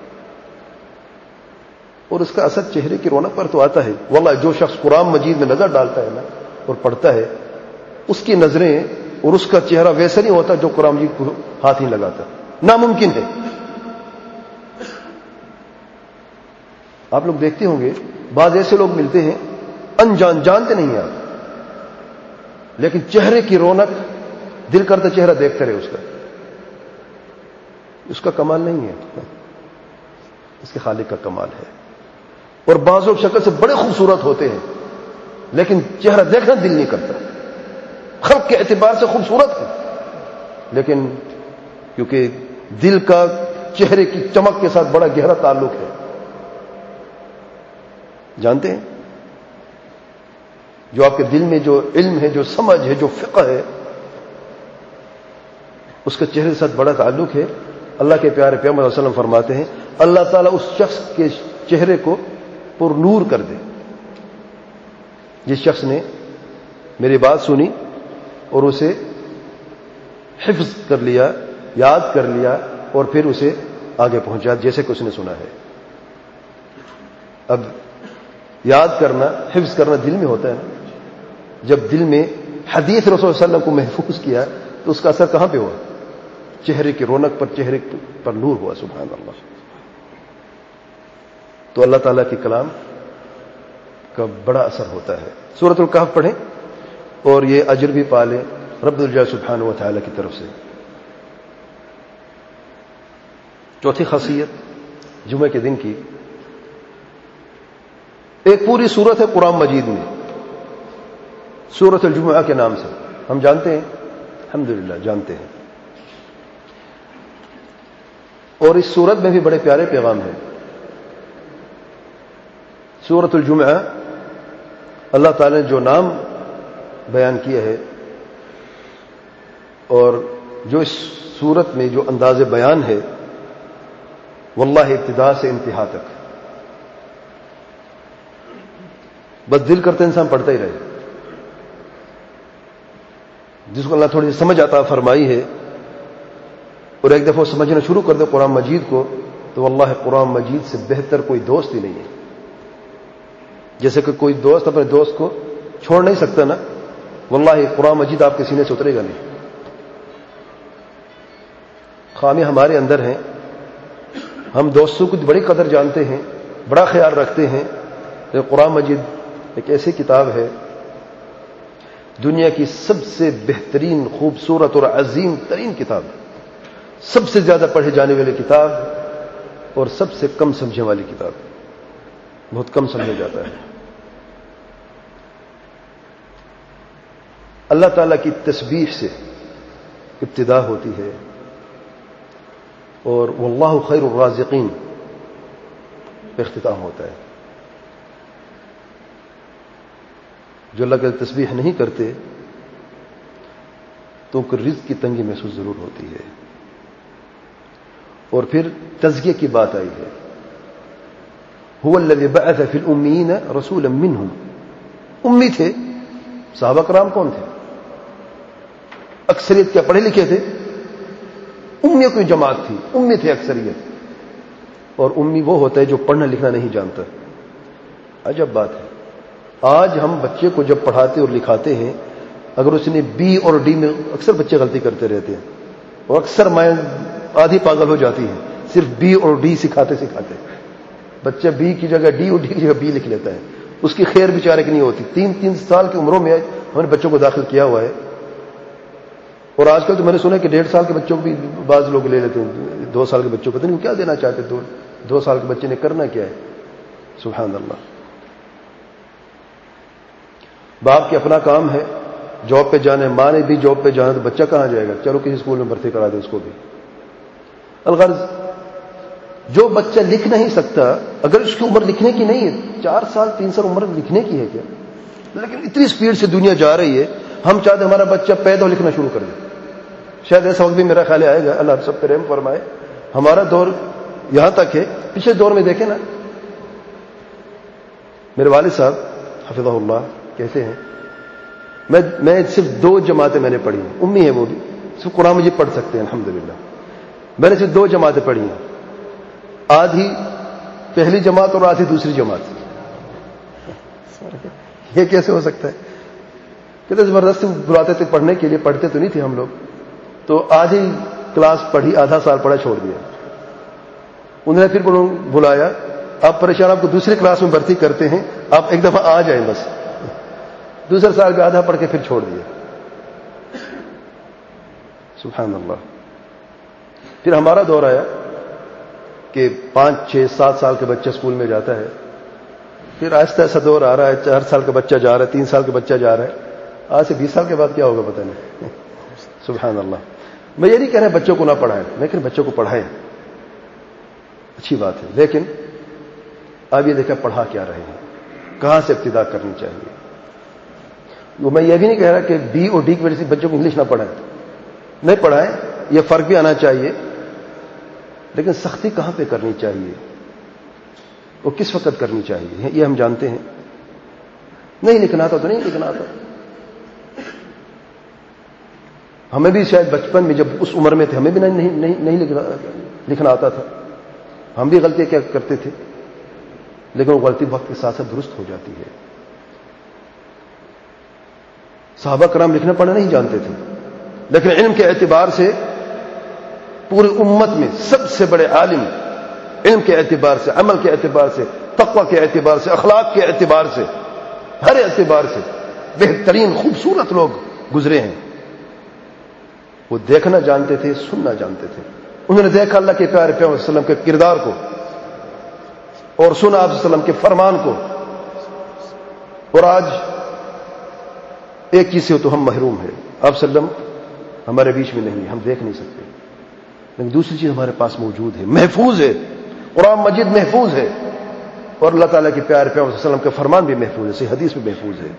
اور اس کا اثر چہرے کی رونق پر تو آتا ہے. واللہ جو شخص قرآن مجید میں نظر ڈالتا ہے نا اور پڑھتا ہے, اس کی نظریں اور اس کا چہرہ ویسا نہیں ہوتا جو قرآن مجید کو ہاتھ ہی لگاتا. ناممکن ہے. آپ لوگ دیکھتے ہوں گے بعض ایسے لوگ ملتے ہیں انجان, جانتے نہیں ہیں آپ, لیکن چہرے کی رونق, دل کرتا چہرہ دیکھتے رہے اس کا. اس کا کمال نہیں ہے, اس کے خالق کا کمال ہے. اور بعض لوگ شکل سے بڑے خوبصورت ہوتے ہیں لیکن چہرہ دیکھنا دل نہیں کرتا. خلق کے اعتبار سے خوبصورت ہے لیکن کیونکہ دل کا چہرے کی چمک کے ساتھ بڑا گہرا تعلق ہے. جانتے ہیں جو آپ کے دل میں جو علم ہے, جو سمجھ ہے, جو فقہ ہے, اس کا چہرے کے ساتھ بڑا تعلق ہے. اللہ کے پیارے پیغمبر صلی اللہ علیہ وسلم فرماتے ہیں اللہ تعالیٰ اس شخص کے چہرے کو پر نور کر دے. جس شخص نے میری بات سنی اور اسے حفظ کر لیا، یاد کر لیا اور پھر اسے آگے پہنچا جیسے کہ اس نے سنا ہے. اب یاد کرنا، حفظ کرنا دل میں ہوتا ہے. جب دل میں حدیث رسول صلی اللہ علیہ وسلم کو محفوظ کیا تو اس کا اثر کہاں پہ ہوا؟ چہرے کی رونق پر، چہرے پر نور ہوا. سبحان اللہ. تو اللہ تعالیٰ کے کلام کا بڑا اثر ہوتا ہے. سورۃ الکہف پڑھیں اور یہ اجر بھی پالیں رب الجلال سبحانہ و تعالیٰ کی طرف سے. چوتھی خاصیت جمعہ کے دن کی، ایک پوری سورت ہے قرآن مجید میں سورۃ الجمعہ کے نام سے. ہم جانتے ہیں، الحمدللہ جانتے ہیں. اور اس سورت میں بھی بڑے پیارے پیغام ہیں. سورۃ الجمعہ اللہ تعالی نے جو نام بیان کیا ہے اور جو اس سورت میں جو انداز بیان ہے، واللہ ابتدا سے انتہا تک بس دل کرتے انسان پڑھتا ہی رہے. جس کو اللہ تھوڑی سی سمجھ آتا فرمائی ہے اور ایک دفعہ سمجھنا شروع کر دے قرآن مجید کو، تو واللہ قرآن مجید سے بہتر کوئی دوست ہی نہیں ہے. جیسے کہ کوئی دوست اپنے دوست کو چھوڑ نہیں سکتا نا، واللہ قرآن مجید آپ کے سینے سے اترے گا نہیں. خامی ہمارے اندر ہیں، ہم دوستوں کی بڑی قدر جانتے ہیں، بڑا خیال رکھتے ہیں. قرآن مجید ایک ایسی کتاب ہے، دنیا کی سب سے بہترین، خوبصورت اور عظیم ترین کتاب، سب سے زیادہ پڑھے جانے والی کتاب اور سب سے کم سمجھنے والی کتاب. بہت کم سمجھا جاتا ہے. اللہ تعالیٰ کی تسبیح سے ابتدا ہوتی ہے اور واللہ خیر الرازقین پہ اختتام ہوتا ہے. جو اللہ کی تسبیح نہیں کرتے تو ان کو رزق کی تنگی محسوس ضرور ہوتی ہے. اور پھر تزکیہ کی بات آئی ہے، هو الذی بعث فی الامیین رسولا منہم. امی تھے صحابہ کرام، کون تھے؟ اکثریت کیا پڑھے لکھے تھے؟ امیوں کی جماعت تھی، امی تھے اکثریت. اور امی وہ ہوتا ہے جو پڑھنا لکھنا نہیں جانتا. عجب بات ہے. آج ہم بچے کو جب پڑھاتے اور لکھاتے ہیں، اگر اس نے بی اور ڈی میں، اکثر بچے غلطی کرتے رہتے ہیں اور اکثر مائیں آدھی پاگل ہو جاتی ہیں صرف بی اور ڈی سکھاتے سکھاتے. بچہ بی کی جگہ ڈی اور ڈی کی جگہ بی لکھ لیتا ہے. اس کی خیر بیچارے کی نہیں ہوتی. تین تین سال کی عمروں میں ہم نے بچوں کو داخل کیا ہوا ہے. اور آج کل تو میں نے سنا کہ ڈیڑھ سال کے بچوں کو بھی بعض لوگ لے لیتے ہیں، دو سال کے بچوں کو پتہ نہیں کیا دینا چاہتے. دو دو سال کے بچے نے کرنا کیا ہے؟ سبحان اللہ. باپ کے اپنا کام ہے، جاب پہ جانا ہے، ماں نے بھی جاب پہ جانا، تو بچہ کہاں جائے گا؟ چلو کسی اسکول میں بھرتی کرا دے اس کو بھی. الغرض جو بچہ لکھ نہیں سکتا، اگر اس کی عمر لکھنے کی نہیں ہے، چار سال تین سال عمر لکھنے کی ہے کیا، لیکن اتنی سپیڈ سے دنیا جا رہی ہے، ہم چاہتے ہمارا بچہ پیدا ہو لکھنا شروع کر دے. شاید ایسا وقت بھی میرا خیال آئے گا، اللہ سب پہ رحم فرمائے. ہمارا دور یہاں تک ہے. پچھلے دور میں دیکھیں نا، میرے والد صاحب حفظہ اللہ کہتے ہیں، میں میں صرف دو جماعتیں میں نے پڑھی ہیں، امی ہے وہ بھی، صرف قرآن مجید پڑھ سکتے ہیں الحمدللہ. میں نے صرف دو جماعتیں پڑھی ہیں، آدھی پہلی جماعت اور آدھی دوسری جماعت. یہ کیسے ہو سکتا ہے؟ کہتے زبردستی بلاتے تھے پڑھنے کے لیے، پڑھتے تو نہیں تھے ہم لوگ. تو آدھی کلاس پڑھی، آدھا سال پڑھا، چھوڑ دیا. انہوں نے پھر بلایا، آپ پریشان، آپ کو دوسری کلاس میں بھرتی کرتے ہیں، آپ ایک دفعہ آ جائیں بس. دوسرے سال میں آدھا پڑھ کے پھر چھوڑ دیا. سبحان اللہ. پھر ہمارا دور آیا کہ پانچ چھ سات سال کے بچہ اسکول میں جاتا ہے. پھر آہستہ ایسا دور آ رہا ہے، چار سال کا بچہ جا رہا ہے، تین سال کا بچہ جا رہا ہے. آج سے بیس سال کے بعد کیا ہوگا پتہ نہیں. سبحان اللہ. میں یہ نہیں کہہ رہا بچوں کو نہ پڑھائیں، لیکن بچوں کو پڑھائیں، اچھی بات ہے. لیکن اب یہ دیکھیں پڑھا کیا رہے ہیں، کہاں سے ابتدا کرنی چاہیے. میں یہ بھی نہیں کہہ رہا کہ بی اور ڈی کی وجہ سے بچوں کو انگلش نہ پڑھائیں، نہیں پڑھائیں. یہ فرق بھی آنا چاہیے لیکن سختی کہاں پہ کرنی چاہیے اور کس وقت کرنی چاہیے یہ ہم جانتے ہیں. نہیں لکھنا آتا تو نہیں لکھنا آتا. ہمیں بھی شاید بچپن میں جب اس عمر میں تھے ہمیں بھی نہیں نہیں نہیں لکھنا لکھنا آتا تھا. ہم بھی غلطیاں کیا کرتے تھے, لیکن وہ غلطی وقت کے ساتھ ساتھ درست ہو جاتی ہے. صحابہ کرام لکھنا پڑھنا نہیں جانتے تھے, لیکن علم کے اعتبار سے پوری امت میں سب سے بڑے عالم, علم کے اعتبار سے, عمل کے اعتبار سے, تقوی کے اعتبار سے, اخلاق کے اعتبار سے, ہر اعتبار سے بہترین خوبصورت لوگ گزرے ہیں. وہ دیکھنا جانتے تھے, سننا جانتے تھے. انہوں نے دیکھا اللہ کے پیارے پیغمبر صلی اللہ علیہ وسلم کے کردار کو اور سنا آپ صلی اللہ علیہ وسلم کے فرمان کو. اور آج ایک چیز سے تو ہم محروم ہیں, آپ صلی اللہ علیہ وسلم ہمارے بیچ میں نہیں, ہم دیکھ نہیں سکتے. لیکن دوسری چیز ہمارے پاس موجود ہے, محفوظ ہے. قرآن مجید محفوظ ہے اور اللہ تعالیٰ کے پیارے پیغمبر صلی اللہ علیہ وسلم کے فرمان بھی محفوظ ہے, صحیح حدیث بھی محفوظ ہے.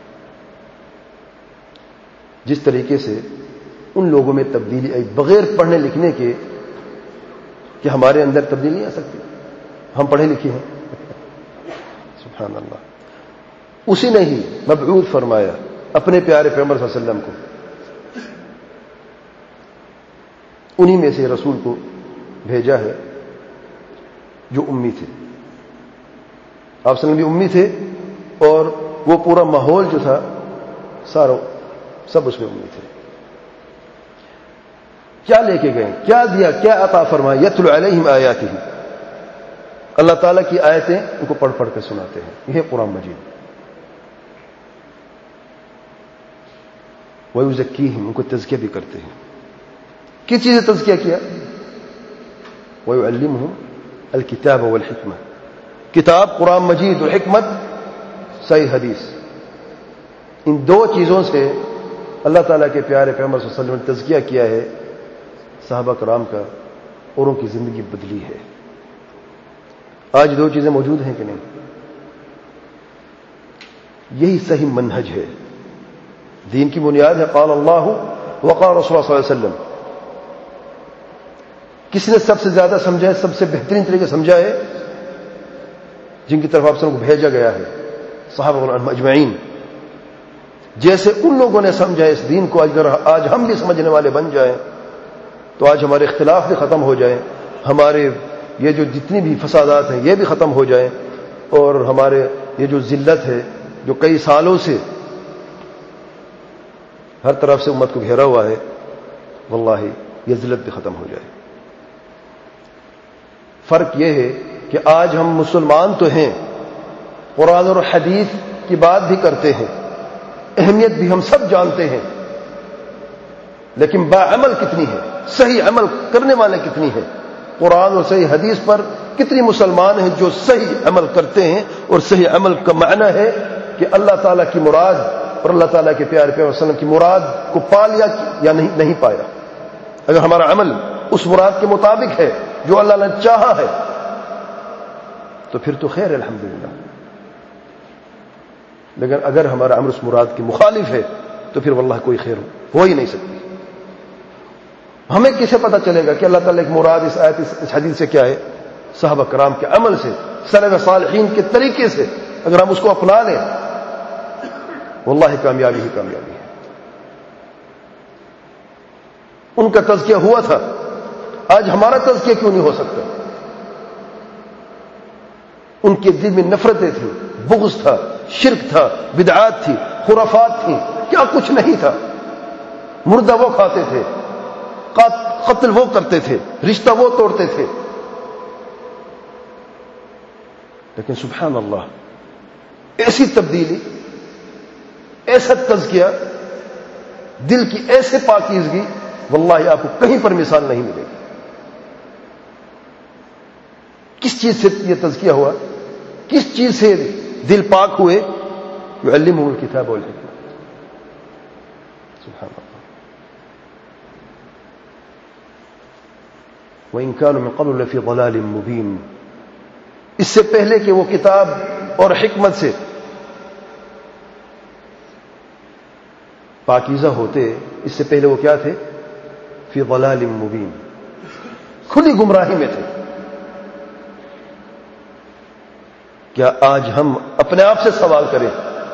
جس طریقے سے ان لوگوں میں تبدیلی آئی بغیر پڑھنے لکھنے کے, کہ ہمارے اندر تبدیلی نہیں آ سکتی, ہم پڑھے لکھے ہیں. سبحان اللہ. اسی نے ہی مبعوث فرمایا اپنے پیارے پیغمبر صلی اللہ علیہ وسلم کو, انہی میں سے رسول کو بھیجا ہے جو امی تھے. آپ صلی اللہ علیہ وسلم بھی امی تھے اور وہ پورا ماحول جو تھا سارا سب اس میں امی تھے. کیا لے کے گئے, کیا دیا, کیا عطا فرمایا؟ یتلو علیہم آیاتہ, اللہ تعالیٰ کی آیتیں ان کو پڑھ پڑھ کے سناتے ہیں. یہ قرآن مجید. وَيُزَكِّيهِمْ, ان کو تزکیہ بھی کرتے ہیں. کس چیز سے تزکیہ کیا؟ وَيُعَلِّمُهُمْ الْكِتَابَ وَالْحِكْمَةَ, کتاب قرآن مجید اور حکمت صحیح حدیث. ان دو چیزوں سے اللہ تعالیٰ کے پیارے پیغمبر صلی اللہ علیہ وسلم نے تزکیہ کیا ہے صحابہ کرام کا, اوروں کی زندگی بدلی ہے. آج دو چیزیں موجود ہیں کہ نہیں؟ یہی صحیح منہج ہے. دین کی بنیاد ہے قال اللہ وقال رسول اللہ صلی اللہ علیہ وسلم. کس نے سب سے زیادہ سمجھا ہے, سب سے بہترین طریقے سمجھا ہے؟ جن کی طرف آپ سب کو بھیجا گیا ہے, صحابہ اجمعین. جیسے ان لوگوں نے سمجھا اس دین کو, اگر آج ہم بھی سمجھنے والے بن جائیں تو آج ہمارے اختلاف بھی ختم ہو جائیں, ہمارے یہ جو جتنی بھی فسادات ہیں یہ بھی ختم ہو جائیں, اور ہمارے یہ جو ذلت ہے جو کئی سالوں سے ہر طرف سے امت کو گھیرا ہوا ہے, واللہ یہ ذلت بھی ختم ہو جائے. فرق یہ ہے کہ آج ہم مسلمان تو ہیں, قرآن اور حدیث کی بات بھی کرتے ہیں, اہمیت بھی ہم سب جانتے ہیں, لیکن باعمل کتنی ہے, صحیح عمل کرنے والے کتنی ہیں؟ قرآن اور صحیح حدیث پر کتنی مسلمان ہیں جو صحیح عمل کرتے ہیں؟ اور صحیح عمل کا معنی ہے کہ اللہ تعالیٰ کی مراد اور اللہ تعالیٰ کے پیارے پیغمبر صلی اللہ علیہ وسلم کی مراد کو پا لیا یا نہیں نہیں پایا. اگر ہمارا عمل اس مراد کے مطابق ہے جو اللہ نے چاہا ہے تو پھر تو خیر ہے, الحمدللہ. لیکن اگر ہمارا عمل اس مراد کے مخالف ہے تو پھر واللہ کوئی خیر ہو ہی نہیں سکتی. ہمیں کیسے پتہ چلے گا کہ اللہ تعالیٰ کی مراد اس آیت اس حدیث سے کیا ہے؟ صحابہ کرام کے عمل سے, سلف صالحین کے طریقے سے. اگر ہم اس کو اپنا لیں واللہ کامیابی ہی کامیابی ہے. ان کا تزکیہ ہوا تھا, آج ہمارا تزکیہ کیوں نہیں ہو سکتا؟ ان کے دل میں نفرتیں تھیں, بغض تھا, شرک تھا, بدعات تھی, خرافات تھی, کیا کچھ نہیں تھا. مردہ وہ کھاتے تھے, قتل وہ کرتے تھے, رشتہ وہ توڑتے تھے. لیکن سبحان اللہ, ایسی تبدیلی, ایسا تزکیہ, دل کی ایسے پاکیزگی, واللہ آپ کو کہیں پر مثال نہیں ملے گی. کس چیز سے یہ تزکیہ ہوا؟ کس چیز سے دل پاک ہوئے؟ یعلمہم الکتاب والحکمہ. سبحان اللہ. وَإِن كَانُوا مِن قَبْلُ لَفِي ضَلَالٍ مُبِينٍ. اس سے پہلے کہ وہ کتاب اور حکمت سے پاکیزہ ہوتے, اس سے پہلے وہ کیا تھے؟ فی ضلال مبین, کھلی گمراہی میں تھے. کیا آج ہم اپنے آپ سے سوال کریں,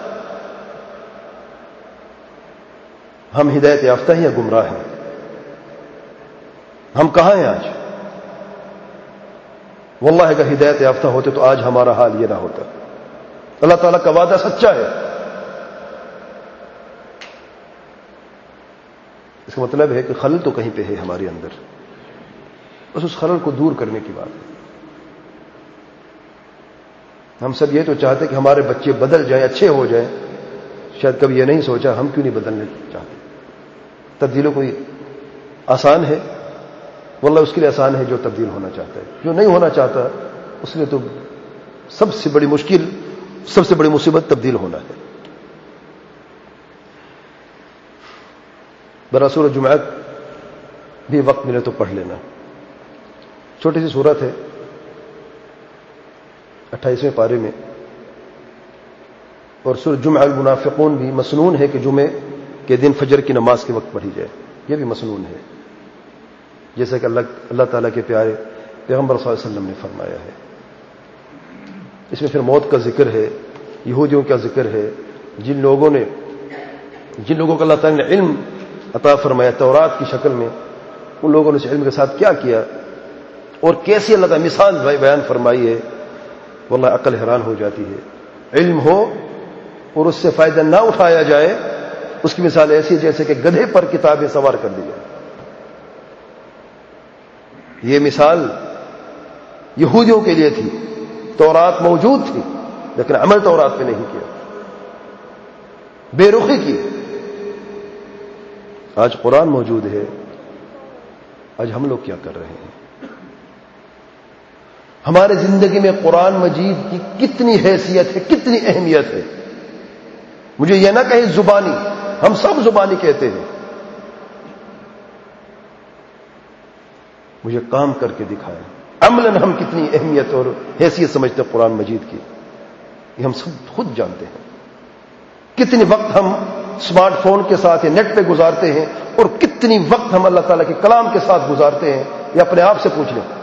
ہم ہدایت یافتہ ہیں یا گمراہ ہیں؟ ہم کہاں ہیں آج؟ واللہ اگر ہدایت یافتہ ہوتے تو آج ہمارا حال یہ نہ ہوتا. اللہ تعالیٰ کا وعدہ سچا ہے. اس کا مطلب ہے کہ خلل تو کہیں پہ ہے ہمارے اندر, بس اس خلل کو دور کرنے کی بات ہے. ہم سب یہ تو چاہتے کہ ہمارے بچے بدل جائیں, اچھے ہو جائیں. شاید کبھی یہ نہیں سوچا ہم کیوں نہیں بدلنے چاہتے. تبدیلوں کوئی آسان ہے؟ واللہ اس کے لیے آسان ہے جو تبدیل ہونا چاہتا ہے. جو نہیں ہونا چاہتا اس لیے تو سب سے بڑی مشکل, سب سے بڑی مصیبت تبدیل ہونا ہے. برسور جمعہ بھی وقت ملے تو پڑھ لینا. چھوٹی سی سورت ہے, اٹھائیسویں پارے میں. اور سورہ جمعہ المنافقون بھی مسنون ہے کہ جمعے کے دن فجر کی نماز کے وقت پڑھی جائے. یہ بھی مسنون ہے, جیسا کہ اللہ اللہ تعالیٰ کے پیارے پیغمبر صلی اللہ علیہ وسلم نے فرمایا ہے. اس میں پھر موت کا ذکر ہے, یہودیوں کا ذکر ہے, جن لوگوں نے جن لوگوں کو اللہ تعالیٰ نے علم عطا فرمایا تورات کی شکل میں, ان لوگوں نے اس علم کے ساتھ کیا کیا اور کیسی اللہ تعالیٰ مثال بیان فرمائی ہے. واللہ عقل حیران ہو جاتی ہے. علم ہو اور اس سے فائدہ نہ اٹھایا جائے, اس کی مثال ایسی جیسے کہ گدھے پر کتابیں سوار کر دی جائے. یہ مثال یہودیوں کے لیے تھی. تورات موجود تھی لیکن عمل تورات پہ نہیں کیا, بے رخی کی. آج قرآن موجود ہے, آج ہم لوگ کیا کر رہے ہیں؟ ہمارے زندگی میں قرآن مجید کی کتنی حیثیت ہے, کتنی اہمیت ہے. مجھے یہ نہ کہیں زبانی, ہم سب زبانی کہتے ہیں. مجھے کام کر کے دکھائیں عملاً ہم کتنی اہمیت اور حیثیت سمجھتے ہیں قرآن مجید کی. یہ ہم سب خود جانتے ہیں. کتنی وقت ہم اسمارٹ فون کے ساتھ نیٹ پہ گزارتے ہیں اور کتنی وقت ہم اللہ تعالیٰ کے کلام کے ساتھ گزارتے ہیں, یہ اپنے آپ سے پوچھ لیں.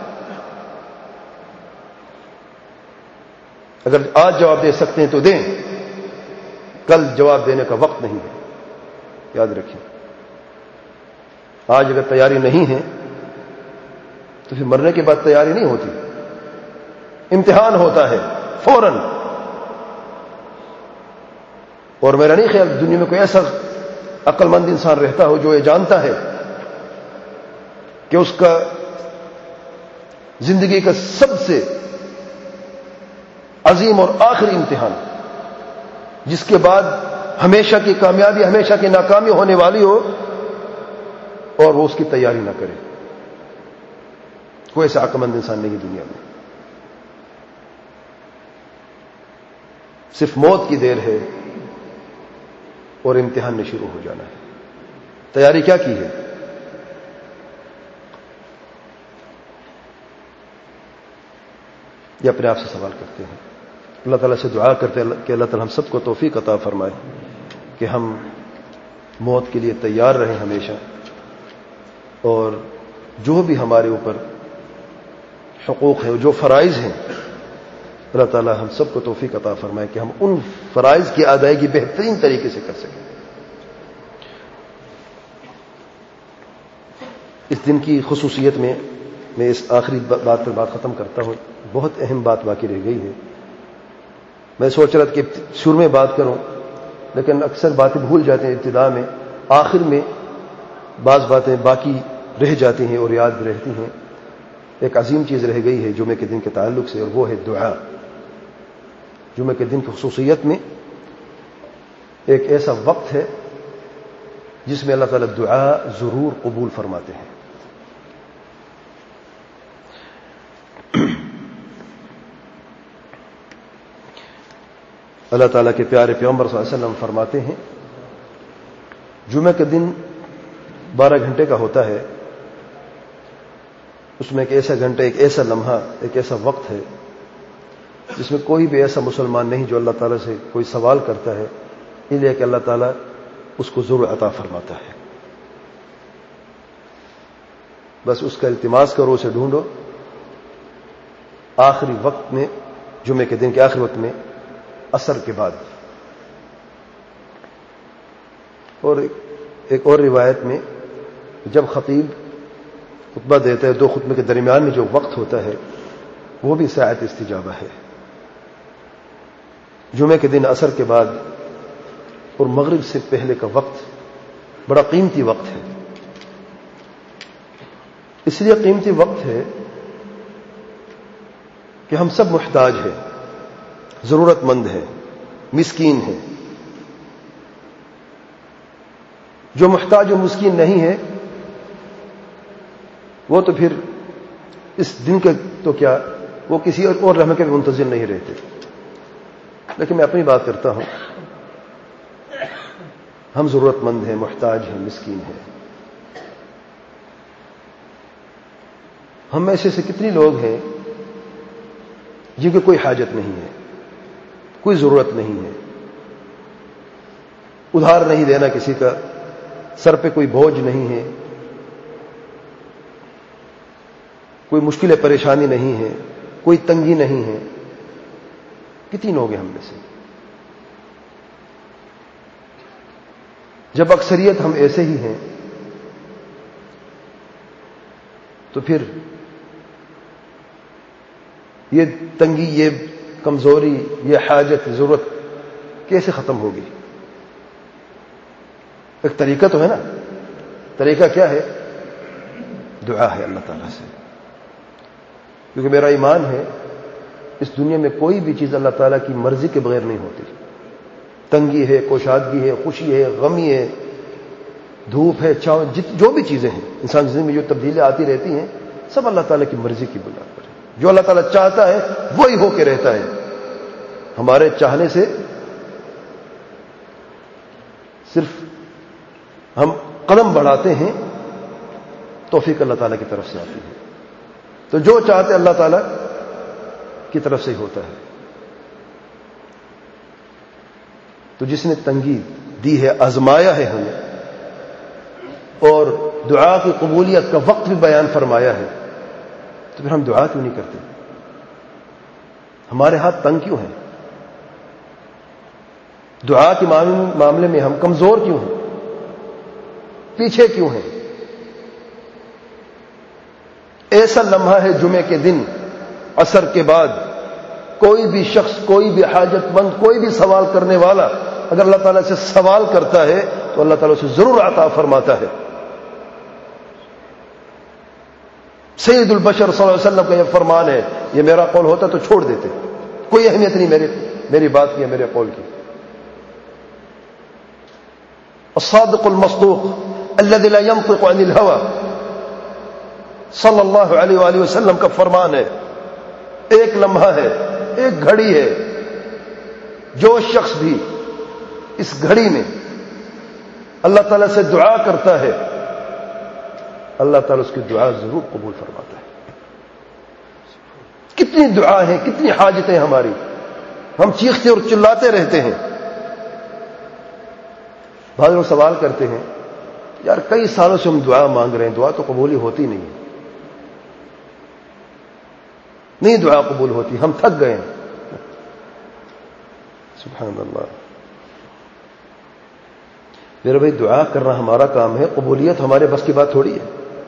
اگر آج جواب دے سکتے ہیں تو دیں, کل جواب دینے کا وقت نہیں ہے. یاد رکھیں, آج اگر تیاری نہیں ہے تو پھر مرنے کے بعد تیاری نہیں ہوتی. امتحان ہوتا ہے فوراً. اور میرا نہیں خیال دنیا میں کوئی ایسا عقل مند انسان رہتا ہو جو یہ جانتا ہے کہ اس کا زندگی کا سب سے عظیم اور آخری امتحان, جس کے بعد ہمیشہ کی کامیابی ہمیشہ کی ناکامی ہونے والی ہو, اور وہ اس کی تیاری نہ کرے. کوئی ایسا عقل مند انسان نہیں دنیا میں. صرف موت کی دیر ہے اور امتحان نے شروع ہو جانا ہے. تیاری کیا کی ہے؟ یہ اپنے آپ سے سوال کرتے ہیں. اللہ تعالیٰ سے دعا کرتے ہیں کہ اللہ تعالیٰ ہم سب کو توفیق عطا فرمائے کہ ہم موت کے لیے تیار رہیں ہمیشہ, اور جو بھی ہمارے اوپر حقوق ہیں, جو فرائض ہیں, اللہ تعالیٰ ہم سب کو توفیق عطا فرمائے کہ ہم ان فرائض کی ادائیگی بہترین طریقے سے کر سکیں. اس دن کی خصوصیت میں میں اس آخری بات پر بات ختم کرتا ہوں. بہت اہم بات باقی رہ گئی ہے. میں سوچ رہا تھا کہ شروع میں بات کروں, لیکن اکثر باتیں بھول جاتے ہیں ابتدا میں. آخر میں بعض باتیں باقی رہ جاتی ہیں اور یاد رہتی ہیں. ایک عظیم چیز رہ گئی ہے جمعے کے دن کے تعلق سے, اور وہ ہے دعا. جمعے کے دن کی خصوصیت میں ایک ایسا وقت ہے جس میں اللہ تعالیٰ دعا ضرور قبول فرماتے ہیں. اللہ تعالیٰ کے پیارے پیغمبر صلی اللہ علیہ وسلم فرماتے ہیں جمعہ کے دن بارہ گھنٹے کا ہوتا ہے. اس میں ایک ایسا گھنٹہ, ایک ایسا لمحہ, ایک ایسا وقت ہے جس میں کوئی بھی ایسا مسلمان نہیں جو اللہ تعالیٰ سے کوئی سوال کرتا ہے اس لیے کہ اللہ تعالیٰ اس کو ضرور عطا فرماتا ہے. بس اس کا التماس کرو، اسے ڈھونڈو. آخری وقت میں، جمعے کے دن کے آخری وقت میں، عصر کے بعد. اور ایک اور روایت میں جب خطیب خطبہ دیتا ہے، دو خطبے کے درمیان میں جو وقت ہوتا ہے وہ بھی ساعت استجابہ ہے. جمعے کے دن عصر کے بعد اور مغرب سے پہلے کا وقت بڑا قیمتی وقت ہے. اس لیے قیمتی وقت ہے کہ ہم سب محتاج ہیں، ضرورت مند ہیں، مسکین ہیں. جو محتاج و مسکین نہیں ہے وہ تو پھر اس دن کے تو کیا، وہ کسی اور رحمت کے منتظر نہیں رہتے. لیکن میں اپنی بات کرتا ہوں، ہم ضرورت مند ہیں، محتاج ہیں، مسکین ہیں. ہم میں سے کتنے لوگ ہیں جن کی کوئی حاجت نہیں ہے، کوئی ضرورت نہیں ہے، ادھار نہیں دینا کسی کا، سر پہ کوئی بوجھ نہیں ہے، کوئی مشکل پریشانی نہیں ہے، کوئی تنگی نہیں ہے. کتنے لوگ ہیں ہم میں سے؟ جب اکثریت ہم ایسے ہی ہیں تو پھر یہ تنگی، یہ کمزوری، یہ حاجت، ضرورت کیسے ختم ہوگی؟ ایک طریقہ تو ہے نا. طریقہ کیا ہے؟ دعا ہے اللہ تعالیٰ سے. کیونکہ میرا ایمان ہے اس دنیا میں کوئی بھی چیز اللہ تعالیٰ کی مرضی کے بغیر نہیں ہوتی. تنگی ہے، کوشادگی ہے، خوشی ہے، غمی ہے، دھوپ ہے، چھاؤں، جو بھی چیزیں ہیں انسان کی زندگی میں جو تبدیلیاں آتی رہتی ہیں، سب اللہ تعالیٰ کی مرضی کی بنا پر. جو اللہ تعالیٰ چاہتا ہے وہی ہو کے رہتا ہے. ہمارے چاہنے سے صرف ہم قدم بڑھاتے ہیں، توفیق اللہ تعالیٰ کی طرف سے آتی ہے. تو جو چاہتے اللہ تعالیٰ کی طرف سے ہی ہوتا ہے. تو جس نے تنگی دی ہے، آزمایا ہے ہمیں، اور دعا کی قبولیت کا وقت بھی بیان فرمایا ہے، تو پھر ہم دعا کیوں نہیں کرتے؟ ہمارے ہاتھ تنگ کیوں ہیں؟ دعا کے معاملے میں ہم کمزور کیوں ہیں؟ پیچھے کیوں ہیں؟ ایسا لمحہ ہے جمعے کے دن عصر کے بعد، کوئی بھی شخص، کوئی بھی حاجت مند، کوئی بھی سوال کرنے والا اگر اللہ تعالیٰ سے سوال کرتا ہے تو اللہ تعالیٰ اسے ضرور عطا فرماتا ہے. سید البشر صلی اللہ علیہ وسلم کا یہ فرمان ہے. یہ میرا قول ہوتا تو چھوڑ دیتے، کوئی اہمیت نہیں میرے میری بات کی، میرے قول کی. الصادق المصدوق الذي لا ينطق عن الهوى صلی اللہ علیہ وآلہ وسلم کا فرمان ہے. ایک لمحہ ہے، ایک گھڑی ہے، جو شخص بھی اس گھڑی میں اللہ تعالیٰ سے دعا کرتا ہے اللہ تعالیٰ اس کی دعا ضرور قبول فرماتا ہے. کتنی دعا ہیں، کتنی حاجتیں ہماری، ہم چیختے اور چلاتے رہتے ہیں. بعض لوگ سوال کرتے ہیں، یار کئی سالوں سے ہم دعا مانگ رہے ہیں، دعا تو قبول ہوتی نہیں ہے. نہیں دعا قبول ہوتی، ہم تھک گئے ہیں. سبحان اللہ. میرے بھائی دعا کرنا ہمارا کام ہے، قبولیت ہمارے بس کی بات تھوڑی ہے.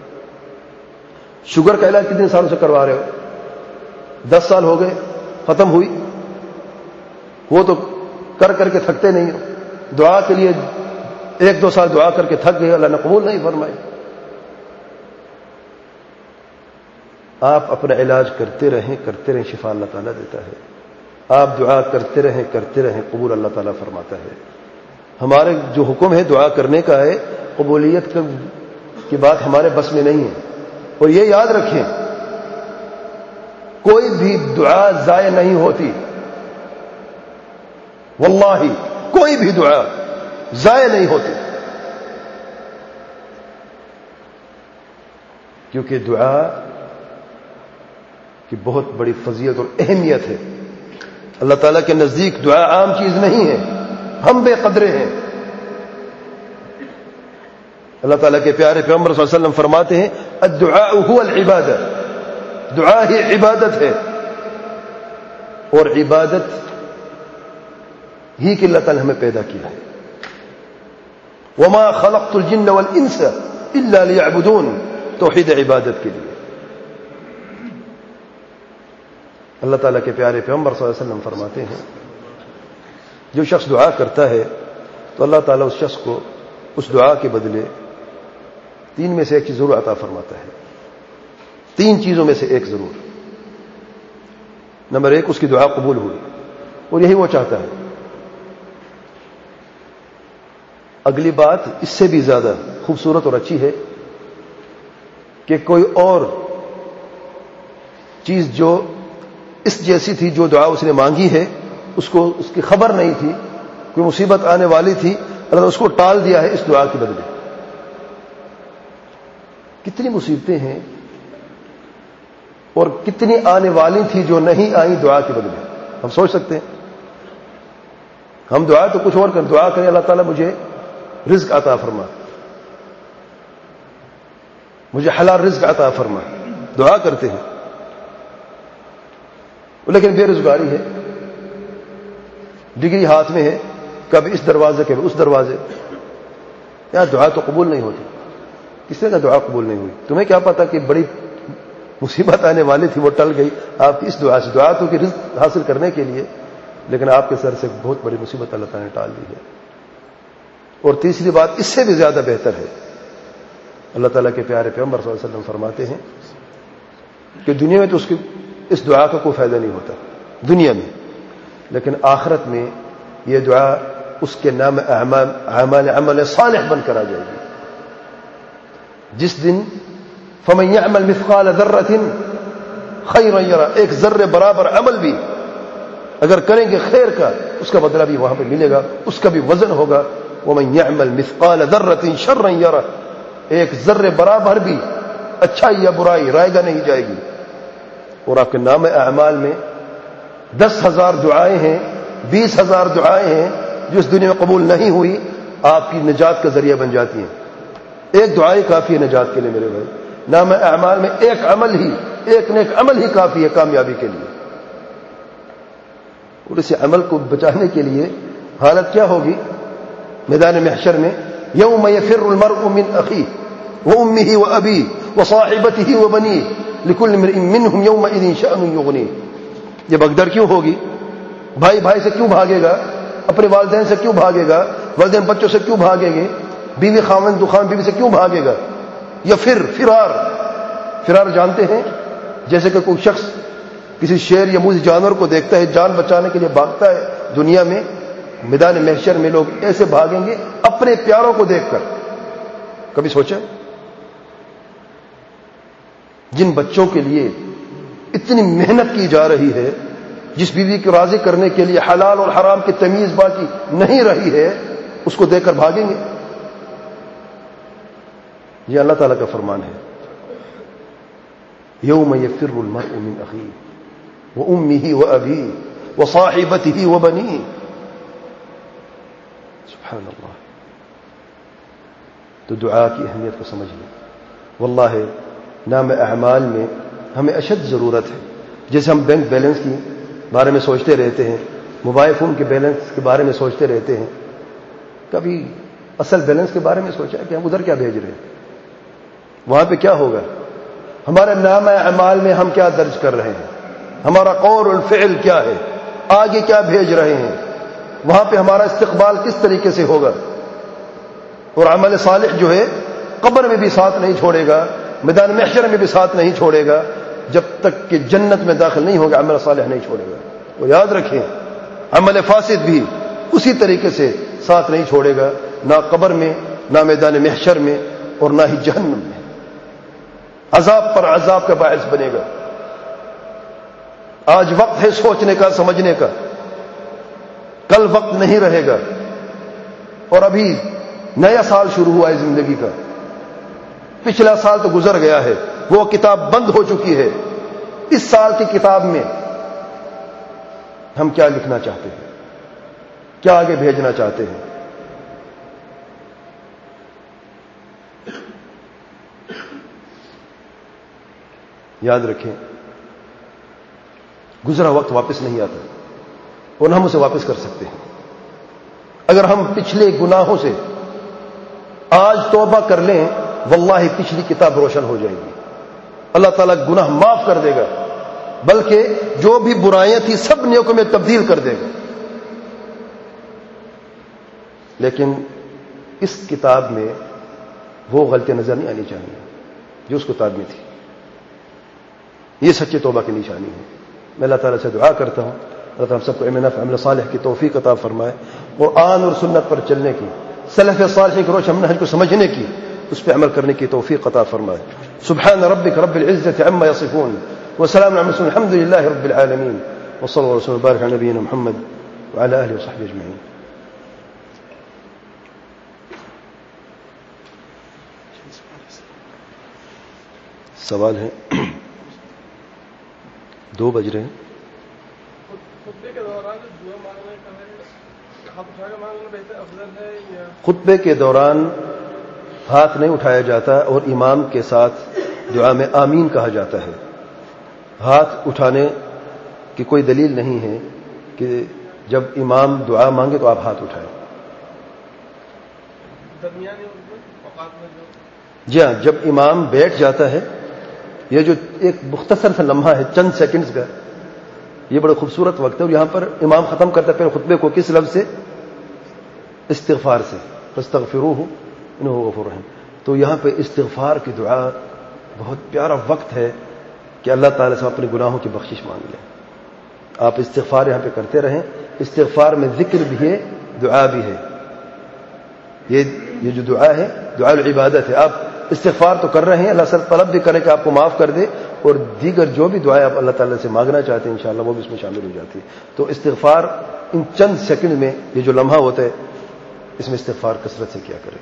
شوگر کا علاج کتنے سالوں سے کروا رہے ہو؟ دس سال ہو گئے، ختم ہوئی؟ وہ تو کر کر کے تھکتے نہیں ہو. دعا کے لیے ایک دو سال دعا کر کے تھک گئے، اللہ نے قبول نہیں فرمائی. آپ اپنا علاج کرتے رہیں کرتے رہیں، شفا اللہ تعالیٰ دیتا ہے. آپ دعا کرتے رہیں کرتے رہیں، قبول اللہ تعالیٰ فرماتا ہے. ہمارے جو حکم ہے دعا کرنے کا ہے، قبولیت کی بات ہمارے بس میں نہیں ہے. اور یہ یاد رکھیں، کوئی بھی دعا ضائع نہیں ہوتی. واللہ کوئی بھی دعا ضائع نہیں ہوتی، کیونکہ دعا کی بہت بڑی فضیلت اور اہمیت ہے. اللہ تعالیٰ کے نزدیک دعا عام چیز نہیں ہے، ہم بے قدرے ہیں. اللہ تعالیٰ کے پیارے پیغمبر صلی اللہ علیہ وسلم فرماتے ہیں، الدعاء هو العبادہ، دعا ہی عبادت ہے، اور عبادت ہی کہ اللہ تعالی نے ہمیں پیدا کیا ہے. وما خلقت الجن والانس الا ليعبدون، توحید عبادت کے لیے. اللہ تعالیٰ کے پیارے پیغمبر صلی اللہ علیہ وسلم فرماتے ہیں جو شخص دعا کرتا ہے تو اللہ تعالیٰ اس شخص کو اس دعا کے بدلے تین میں سے ایک چیز ضرور عطا فرماتا ہے. تین چیزوں میں سے ایک ضرور. نمبر ایک، اس کی دعا قبول ہوئی، اور یہی وہ چاہتا ہے. اگلی بات اس سے بھی زیادہ خوبصورت اور اچھی ہے کہ کوئی اور چیز جو اس جیسی تھی جو دعا اس نے مانگی ہے، اس کو اس کی خبر نہیں تھی، کوئی مصیبت آنے والی تھی، اللہ نے اس کو ٹال دیا ہے اس دعا کے بدلے. کتنی مصیبتیں ہیں اور کتنی آنے والی تھی جو نہیں آئیں دعا کے بدلے. ہم سوچ سکتے ہیں، ہم دعا تو کچھ اور کر دعا کریں اللہ تعالیٰ مجھے رزق عطا فرما، مجھے حلال رزق عطا فرما، دعا کرتے ہیں، لیکن بے روزگاری ہے، ڈگری ہاتھ میں ہے، کبھی اس دروازے کبھی اس دروازے. یار دعا تو قبول نہیں ہوتی. کس نے کہا دعا قبول نہیں ہوئی؟ تمہیں کیا پتا کہ بڑی مصیبت آنے والی تھی وہ ٹل گئی آپ کی اس دعا سے. دعا تو کہ رزق حاصل کرنے کے لیے، لیکن آپ کے سر سے بہت بڑی مصیبت اللہ تعالیٰ نے ٹال دی ہے. اور تیسری بات اس سے بھی زیادہ بہتر ہے، اللہ تعالیٰ کے پیارے پیغمبر صلی اللہ علیہ وسلم فرماتے ہیں کہ دنیا میں تو اس کی اس دعا کا کوئی فائدہ نہیں ہوتا دنیا میں، لیکن آخرت میں یہ دعا اس کے نام اعمال اعمال عمل صالح بن کر آ جائے گی. جس دن فمن يعمل مثقال ذرة خيرا يرى، ایک ذرے برابر عمل بھی اگر کریں گے خیر کا، اس کا بدلہ بھی وہاں پہ ملے گا، اس کا بھی وزن ہوگا. ومن يعمل مثقال ذرة شرا يرى، ایک ذرے برابر بھی اچھائی یا برائی رائے گا نہیں جائے گی. اور آپ کے نام اعمال میں دس ہزار دعائیں ہیں، بیس ہزار دعائیں ہیں جو اس دنیا میں قبول نہیں ہوئی، آپ کی نجات کا ذریعہ بن جاتی ہیں. ایک دعائیں کافی ہے نجات کے لیے میرے بھائی. نام اعمال میں ایک عمل ہی، ایک نیک عمل ہی کافی ہے کامیابی کے لیے. اور اس عمل کو بچانے کے لیے حالت کیا ہوگی میدان محشر میں؟ یوم یفر المرء من اخیہ وامہ وابیہ وصاحبتہ وبنیہ لکل امرئ منہم یومئذ شأن یغنیہ. یہ بگدر کیوں ہوگی؟ بھائی بھائی سے کیوں بھاگے گا؟ اپنے والدین سے کیوں بھاگے گا؟ والدین بچوں سے کیوں بھاگیں گے؟ بیوی خاوند دخان بیوی سے کیوں بھاگے گا؟ یا پھر فرار فرار جانتے ہیں، جیسے کہ کوئی شخص کسی شیر یا موذی جانور کو دیکھتا ہے، جان بچانے کے لیے بھاگتا ہے. دنیا میں میدان محشر میں لوگ ایسے بھاگیں گے اپنے پیاروں کو دیکھ کر. کبھی سوچا جن بچوں کے لیے اتنی محنت کی جا رہی ہے، جس بیوی کو راضی کرنے کے لیے حلال اور حرام کی تمیز باقی نہیں رہی ہے، اس کو دیکھ کر بھاگیں گے؟ یہ اللہ تعالیٰ کا فرمان ہے. یوم یفر المرء من اخیہ وامہ وابیہ وصاحبتہ وبنیہ. سبحان اللہ. تو دعا کی اہمیت کو سمجھ لیں. واللہ نام اعمال میں ہمیں اشد ضرورت ہے. جیسے ہم بینک بیلنس کی بارے میں سوچتے رہتے ہیں، موبائل فون کے بیلنس کے بارے میں سوچتے رہتے ہیں، کبھی اصل بیلنس کے بارے میں سوچا کہ ہم ادھر کیا بھیج رہے ہیں، وہاں پہ کیا ہوگا؟ ہمارے نام اعمال میں ہم کیا درج کر رہے ہیں، ہمارا قول الفعل کیا ہے، آگے کیا بھیج رہے ہیں، وہاں پہ ہمارا استقبال کس طریقے سے ہوگا. اور عمل صالح جو ہے قبر میں بھی ساتھ نہیں چھوڑے گا، میدان محشر میں بھی ساتھ نہیں چھوڑے گا. جب تک کہ جنت میں داخل نہیں ہوگا عمل صالح نہیں چھوڑے گا. اور یاد رکھیں عمل فاسد بھی اسی طریقے سے ساتھ نہیں چھوڑے گا، نہ قبر میں، نہ میدان محشر میں، اور نہ ہی جہنم میں. عذاب پر عذاب کا باعث بنے گا. آج وقت ہے سوچنے کا، سمجھنے کا. کل وقت نہیں رہے گا. اور ابھی نیا سال شروع ہوا ہے زندگی کا. پچھلا سال تو گزر گیا ہے، وہ کتاب بند ہو چکی ہے. اس سال کی کتاب میں ہم کیا لکھنا چاہتے ہیں، کیا آگے بھیجنا چاہتے ہیں؟ یاد رکھیں گزرا وقت واپس نہیں آتا اور نہ ہم اسے واپس کر سکتے ہیں. اگر ہم پچھلے گناہوں سے آج توبہ کر لیں واللہ پچھلی کتاب روشن ہو جائے گی. اللہ تعالیٰ گناہ معاف کر دے گا بلکہ جو بھی برائیاں تھیں سب نیکوں میں تبدیل کر دے گا. لیکن اس کتاب میں وہ غلطی نظر نہیں آنی چاہیے جو اس کتاب میں تھی. یہ سچے توبہ کی نشانی ہے. میں اللہ تعالیٰ سے دعا کرتا ہوں اللہ تعالیٰ سب کو علم نافع عمل صالح کی توفیق عطا فرمائے. قرآن اور سنت پر چلنے کی, سلف صالح کے روش منہج کو سمجھنے کی, اس پہ عمل کرنے کی توفیق عطا فرمائے. سبحان ربک رب العزة عما يصفون وسلام على المرسلين الحمد لله رب العالمين وصلى الله وسلم وبارك على نبينا محمد وعلى آله وصحبه أجمعين. سوال ہے, دو بج رہے ہیں. خطبے کے دوران ہاتھ نہیں اٹھایا جاتا اور امام کے ساتھ دعا میں آمین کہا جاتا ہے. ہاتھ اٹھانے کی کوئی دلیل نہیں ہے کہ جب امام دعا مانگے تو آپ ہاتھ اٹھائیں. جی ہاں, جب امام بیٹھ جاتا ہے, یہ جو ایک مختصر سا لمحہ ہے چند سیکنڈز کا, یہ بڑا خوبصورت وقت ہے. اور یہاں پر امام ختم کرتا ہے پہلے خطبے کو کس لفظ سے؟ استغفار سے. فاستغفروہ انہ غفور رحیم. تو یہاں پہ استغفار کی دعا بہت پیارا وقت ہے کہ اللہ تعالیٰ سے اپنے گناہوں کی بخشش مانگ لیں. آپ استغفار یہاں پہ کرتے رہیں. استغفار میں ذکر بھی ہے, دعا بھی ہے. یہ یہ جو دعا ہے دعا العبادت ہے. آپ استغفار تو کر رہے ہیں, اللہ سے طلب بھی کریں کہ آپ کو معاف کر دے, اور دیگر جو بھی دعائیں آپ اللہ تعالیٰ سے مانگنا چاہتے ہیں انشاءاللہ وہ بھی اس میں شامل ہو جاتی ہے. تو استغفار ان چند سیکنڈ میں, یہ جو لمحہ ہوتا ہے اس میں استغفار کثرت سے کیا کریں.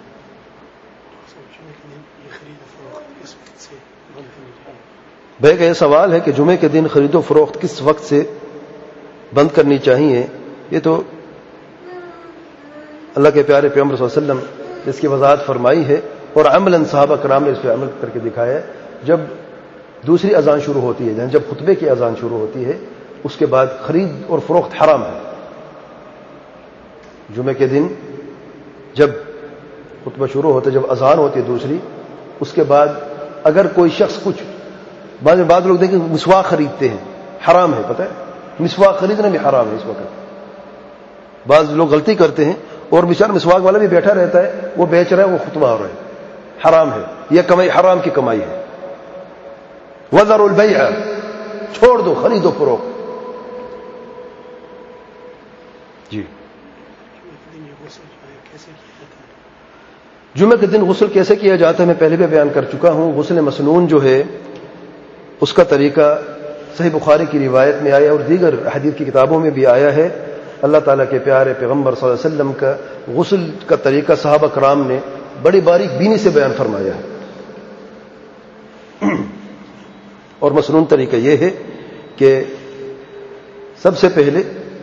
بھائی کا یہ سوال ہے کہ جمعے کے دن خرید و فروخت کس وقت سے بند کرنی چاہیے. یہ تو اللہ کے پیارے پیغمبر صلی اللہ علیہ وسلم نے اس کی وضاحت فرمائی ہے, اور عملاً صحابہ کرام نے اس پہ عمل کر کے دکھایا ہے. جب دوسری اذان شروع ہوتی ہے, جب خطبے کی اذان شروع ہوتی ہے, اس کے بعد خرید اور فروخت حرام ہے. جمعے کے دن جب خطبہ شروع ہوتا ہے, جب اذان ہوتی ہے دوسری, اس کے بعد اگر کوئی شخص کچھ, بعض بعض لوگ دیکھیں مسواک خریدتے ہیں, حرام ہے. پتہ ہے مسواک خریدنا بھی حرام ہے اس وقت. بعض لوگ غلطی کرتے ہیں اور بیچارہ مسواک والا بھی بیٹھا رہتا ہے, وہ بیچ رہا ہے, وہ خطبہ ہو رہا ہے. حرام ہے, یہ کمائی حرام کی کمائی ہے. وذروا البیع, چھوڑ دو خرید و فروخت. جی جمعہ کے دن غسل کیسے کیا جاتا ہے میں پہلے بھی بیان کر چکا ہوں. غسل مسنون جو ہے اس کا طریقہ صحیح بخاری کی روایت میں آیا اور دیگر حدیث کی کتابوں میں بھی آیا ہے. اللہ تعالیٰ کے پیارے پیغمبر صلی اللہ علیہ وسلم کا غسل کا طریقہ صحابہ کرام نے بڑی باریک بینی سے بیان فرمایا ہے. اور مسنون طریقہ یہ ہے کہ سب سے پہلے